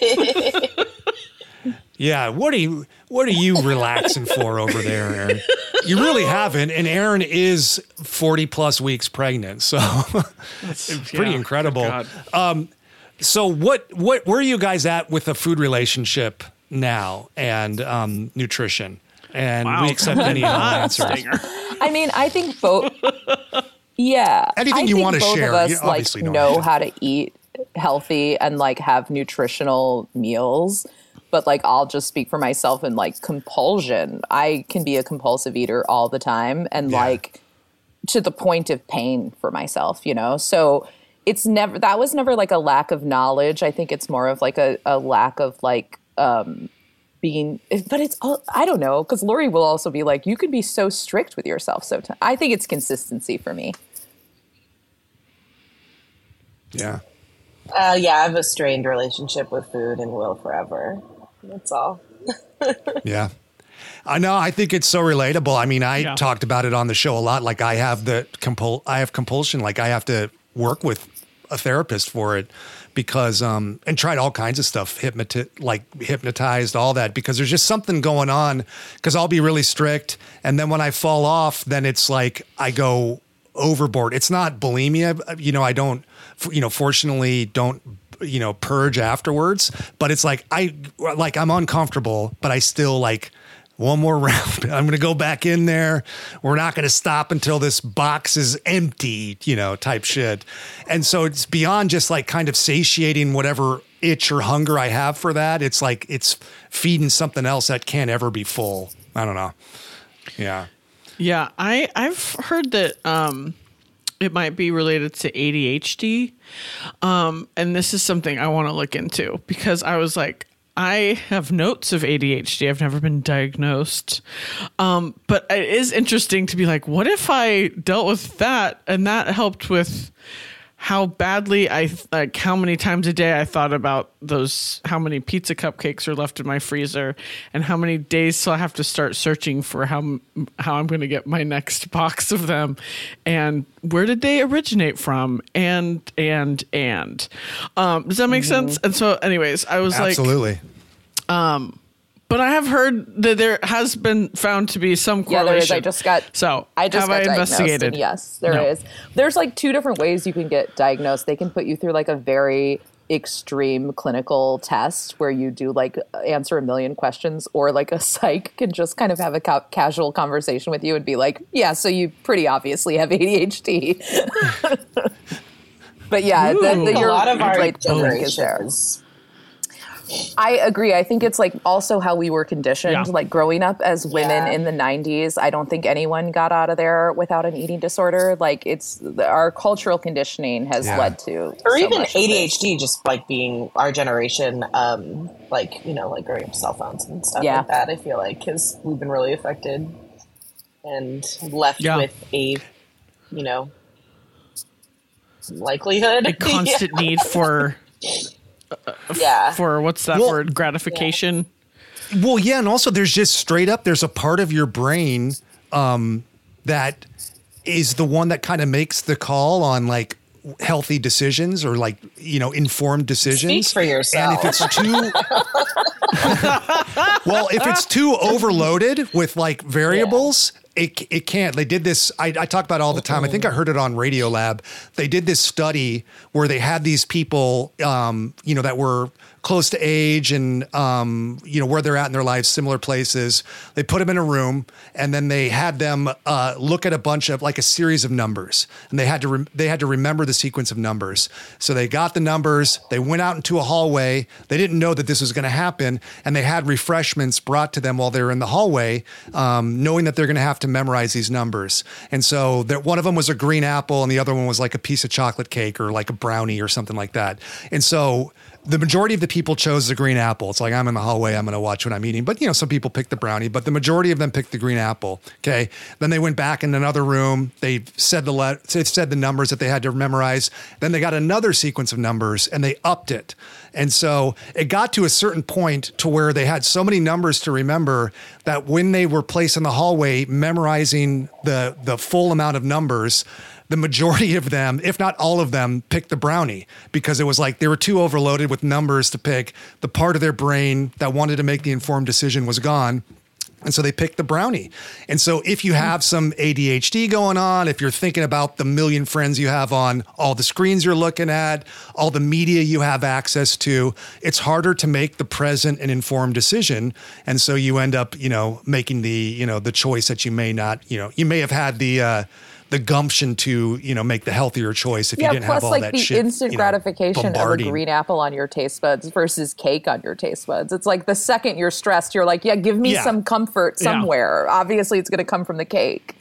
S2: you.
S3: Yeah, what are you what are you relaxing for over there, Erin? You really haven't, and Erin is forty plus weeks pregnant, so it's pretty
S2: Yeah,
S3: incredible.
S2: good God.
S3: So what what where are you guys at with the food relationship now and um, nutrition? And
S2: Wow.
S3: we accept any and all answers.
S2: Stinger.
S4: I mean, I think both. Yeah,
S3: Anything
S4: I
S3: you
S4: think
S3: wanna
S4: both
S3: share,
S4: of us
S3: you
S4: like
S3: obviously don't
S4: know
S3: have to.
S4: how to eat healthy and like have nutritional meals. But like, I'll just speak for myself and like compulsion. I can be a compulsive eater all the time, and
S3: Yeah.
S4: like to the point of pain for myself, you know. So it's never that was never like a lack of knowledge. I think it's more of like a, a lack of like um being, but it's all, I don't know, because Lori will also be like, you could be so strict with yourself. So t- I think it's consistency for me.
S3: Yeah.
S5: Uh, yeah, I have a strained relationship with food and will forever. That's all.
S3: Yeah. I know. I think it's so relatable. I mean, I
S2: Yeah.
S3: talked about it on the show a lot. Like I have the compul, I have compulsion. Like I have to work with a therapist for it because, um, and tried all kinds of stuff, hypnoti- like hypnotized, all that, because there's just something going on. Cause I'll be really strict. And then when I fall off, then it's like, I go overboard. It's not bulimia. You know, I don't, you know, fortunately don't, you know, purge afterwards, but it's like, I like, I'm uncomfortable, but I still like, one more round. I'm going to go back in there. We're not going to stop until this box is empty, you know, type shit. And so it's beyond just like kind of satiating whatever itch or hunger I have for that. It's like it's feeding something else that can't ever be full. I don't know. Yeah.
S2: Yeah, I I've heard that um, it might be related to A D H D, um, and this is something I want to look into because I was like, I have notes of A D H D. I've never been diagnosed, um, but it is interesting to be like, what if I dealt with that and that helped with how badly I like how many times a day I thought about those, how many pizza cupcakes are left in my freezer and how many days till I have to start searching for how, how I'm going to get my next box of them and where did they originate from? And, and, and, um, does that make mm-hmm. sense? And so anyways, I was
S3: Absolutely.
S2: like, um, but I have heard that there has been found to be some correlation.
S4: Yeah, there is. I just got.
S2: So
S4: I just
S2: have
S4: got
S2: I
S4: diagnosed,
S2: investigated?
S4: and yes, there
S2: No.
S4: is. There's like two different ways you can get diagnosed. They can put you through like a very extreme clinical test where you do like answer a million questions, or like a psych can just kind of have a ca- casual conversation with you and be like, "Yeah, so you pretty obviously have A D H D." But yeah, the, the,
S5: A
S4: your
S5: lot of our
S4: right the link is there.
S5: generations.
S4: I agree. I think it's like also how we were conditioned,
S2: Yeah.
S4: like growing up as women
S5: Yeah.
S4: in the nineties. I don't think anyone got out of there without an eating disorder. Like it's our cultural conditioning has
S3: Yeah.
S4: led to,
S5: Or
S4: so
S5: even
S4: much of
S5: A D
S4: this.
S5: H D, just like being our generation, um, like, you know, like growing up with cell phones and stuff
S4: Yeah.
S5: like that, I feel like, because we've been really affected and left
S2: Yeah.
S5: with a, you know, likelihood.
S2: A constant need for
S5: yeah.
S2: for what's that
S3: Well-
S2: word? Gratification.
S3: Well, yeah, and also there's just straight up, there's a part of your brain um, that is the one that kind of makes the call on like healthy decisions or like, you know, informed decisions.
S5: Speak for yourself.
S3: And if it's too, well, if it's too overloaded with like variables, yeah. It it can't. They did this. I, I talk about it all the time. I think I heard it on Radiolab. They did this study where they had these people, um, you know, that were close to age and, um, you know, where they're at in their lives, similar places. They put them in a room and then they had them uh, look at a bunch of like a series of numbers, and they had to re- they had to remember the sequence of numbers. So they got the numbers. They went out into a hallway. They didn't know that this was going to happen, and they had refreshments brought to them while they were in the hallway, um, knowing that they're going to have to memorize these numbers. And so that one of them was a green apple and the other one was like a piece of chocolate cake or like a brownie or something like that. And so the majority of the people chose the green apple. It's like, I'm in the hallway, I'm going to watch what I'm eating. But, you know, some people picked the brownie, but the majority of them picked the green apple. Okay. Then they went back in another room. They said the le- said the numbers that they had to memorize. Then they got another sequence of numbers and they upped it. And so it got to a certain point to where they had so many numbers to remember that when they were placed in the hallway memorizing the, the full amount of numbers, the majority of them, if not all of them, picked the brownie because it was like they were too overloaded with numbers to pick. The part of their brain that wanted to make the informed decision was gone. And so they picked the brownie. And so if you have some A D H D going on, if you're thinking about the million friends you have on all the screens you're looking at, all the media you have access to, it's harder to make the present and informed decision. And so you end up, you know, making the, you know, the choice that you may not, you know, you may have had the, uh, the gumption to, you know, make the healthier choice if
S4: yeah,
S3: you didn't
S4: plus
S3: have all
S4: like
S3: that
S4: the
S3: shit.
S4: instant
S3: you know,
S4: gratification of a
S3: bombarding.
S4: green apple on your taste buds versus cake on your taste buds. It's like the second you're stressed, you're like, yeah, give me
S3: Yeah.
S4: some comfort somewhere. Yeah. Obviously, it's going to come from the cake.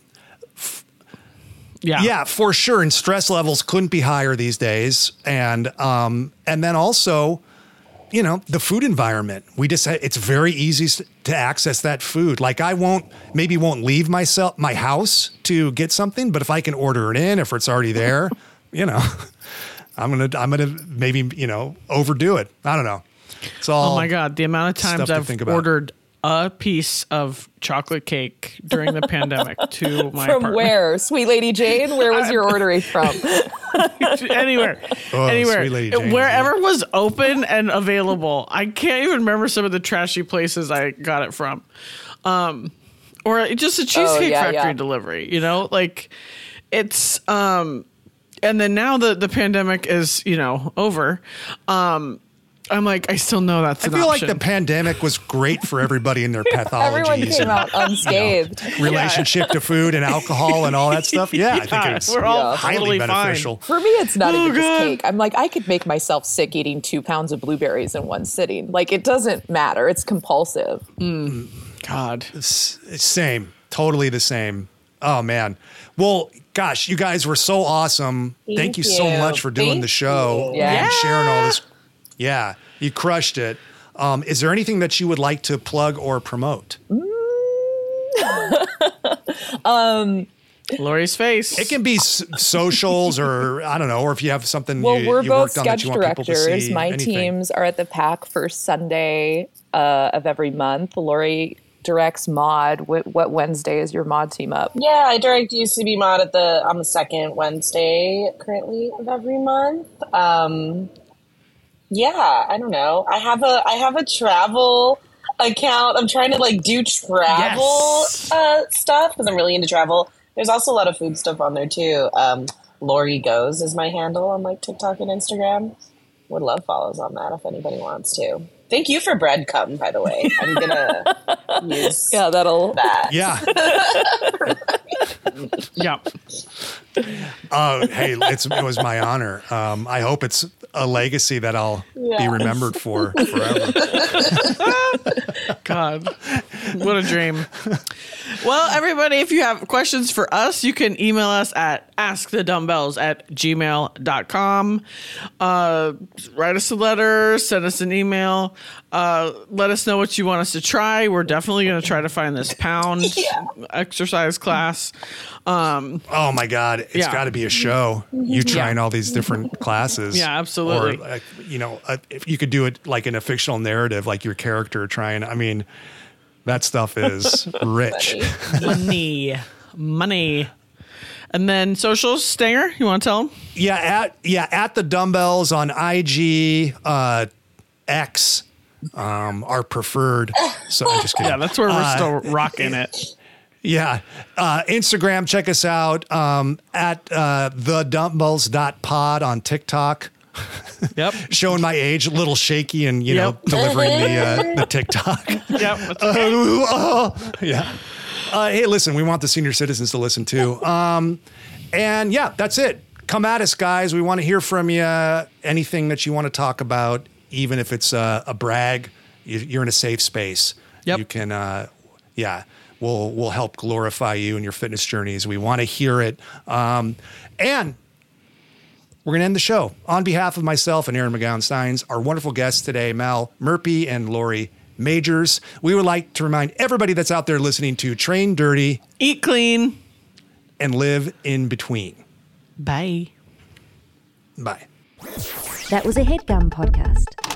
S2: Yeah.
S3: Yeah, for sure. And stress levels couldn't be higher these days. And um, and then also, you know, the food environment. We just, it's very easy to access that food. Like I won't, maybe won't leave myself, my house to get something, but if I can order it in, if it's already there, you know, I'm going to, I'm going to maybe, you know, overdo it. I don't know. It's all.
S2: Oh my God. The amount of times I've ordered a piece of chocolate cake during the pandemic to my
S4: From
S2: apartment.
S4: where? Sweet Lady Jane? Where was your ordering from?
S2: Anywhere.
S3: Oh,
S2: Anywhere.
S3: Sweet Lady Jane,
S2: Wherever
S3: yeah.
S2: was open and available. I can't even remember some of the trashy places I got it from. Um, or just a Cheesecake
S4: oh, yeah,
S2: Factory
S4: yeah.
S2: delivery, you know? Like, it's... Um, and then now the, the pandemic is, you know, over. Um, I'm like, I still know that's
S3: I
S2: an
S3: feel
S2: option.
S3: like the pandemic was great for everybody in their pathologies.
S4: Everyone came
S3: and,
S4: out unscathed.
S3: you know, relationship to food and alcohol and all that stuff. Yeah, I think it's
S2: we're all
S3: highly
S2: totally
S3: beneficial.
S4: For me, it's not
S2: Oh,
S4: even just
S2: God.
S4: cake. I'm like, I could make myself sick eating two pounds of blueberries in one sitting. Like, it doesn't matter. It's compulsive.
S2: Mm. God.
S3: S- Same. Totally the same. Oh, man. Well, gosh, you guys were so awesome. Thank,
S5: Thank
S3: you so
S5: you.
S3: much for doing
S5: Thank
S3: the show
S5: you.
S3: and
S4: Yeah.
S3: sharing all this. Yeah, you crushed it. Um, is there anything that you would like to plug or promote?
S4: um,
S2: Lori's face.
S3: It can be s- socials or, I don't know, or if you have something
S4: well,
S3: you,
S4: we're
S3: you
S4: both
S3: worked on that
S4: sketch
S3: you want people to
S4: directors.
S3: see.
S4: My
S3: anything.
S4: teams are at the PAC first Sunday uh, of every month. Lori directs Mod. What, what Wednesday is your Mod team up?
S5: Yeah, I direct U C B Mod at the on the second Wednesday currently of every month. Um, yeah, I don't know. I have a I have a travel account. I'm trying to like do travel
S2: Yes.
S5: uh, stuff because I'm really into travel. There's also a lot of food stuff on there too. Um, Lori Goes is my handle on like TikTok and Instagram. Would love follows on that if anybody wants to. Thank you for breadcrumb, by the way. I'm gonna use
S4: Yeah, that'll.
S5: that.
S3: Yeah.
S2: Yeah.
S3: Oh, hey, it's, it was my honor. Um, I hope it's a legacy that I'll be
S5: Yes.
S3: remembered for forever.
S2: God. What a dream. Well, everybody, if you have questions for us, you can email us at askthedumbbells at gmail dot com. Uh, write us a letter, send us an email. Uh, let us know what you want us to try. We're definitely going to try to find this pound
S5: Yeah.
S2: exercise class. Um,
S3: Oh my God, it's
S2: Yeah.
S3: got to be a show. You trying all these different classes.
S2: Yeah, absolutely.
S3: Or, like, you know, uh, if you could do it like in a fictional narrative, like your character trying, I mean, that stuff is rich.
S2: money. Money. And then socials, Stanger, you want to tell them?
S3: Yeah, at yeah, at the dumbbells on I G, uh, X, um, our preferred. So I'm just kidding.
S2: Yeah, that's where we're
S3: Uh,
S2: still rocking it.
S3: Yeah. Uh, Instagram, check us out um, at uh, the dumbbells dot pod on TikTok.
S2: Yep.
S3: Showing my age, a little shaky and, you
S2: Yep.
S3: know, delivering the, uh, the TikTok.
S2: Yep. That's okay.
S3: Uh, yeah. Uh, hey, listen, we want the senior citizens to listen too. Um, and yeah, that's it. Come at us, guys. We want to hear from you. Anything that you want to talk about, even if it's uh, a brag, you- you're in a safe space.
S2: Yep.
S3: You can, uh, yeah, we'll we'll help glorify you and your fitness journeys. We want to hear it. Um, and we're going to end the show. On behalf of myself and Aaron McGowan Steins, our wonderful guests today, Mal Murphy and Lori Majors, we would like to remind everybody that's out there listening to train dirty
S2: Eat clean.
S3: and live in between.
S2: Bye.
S3: Bye.
S1: That was a HeadGum podcast.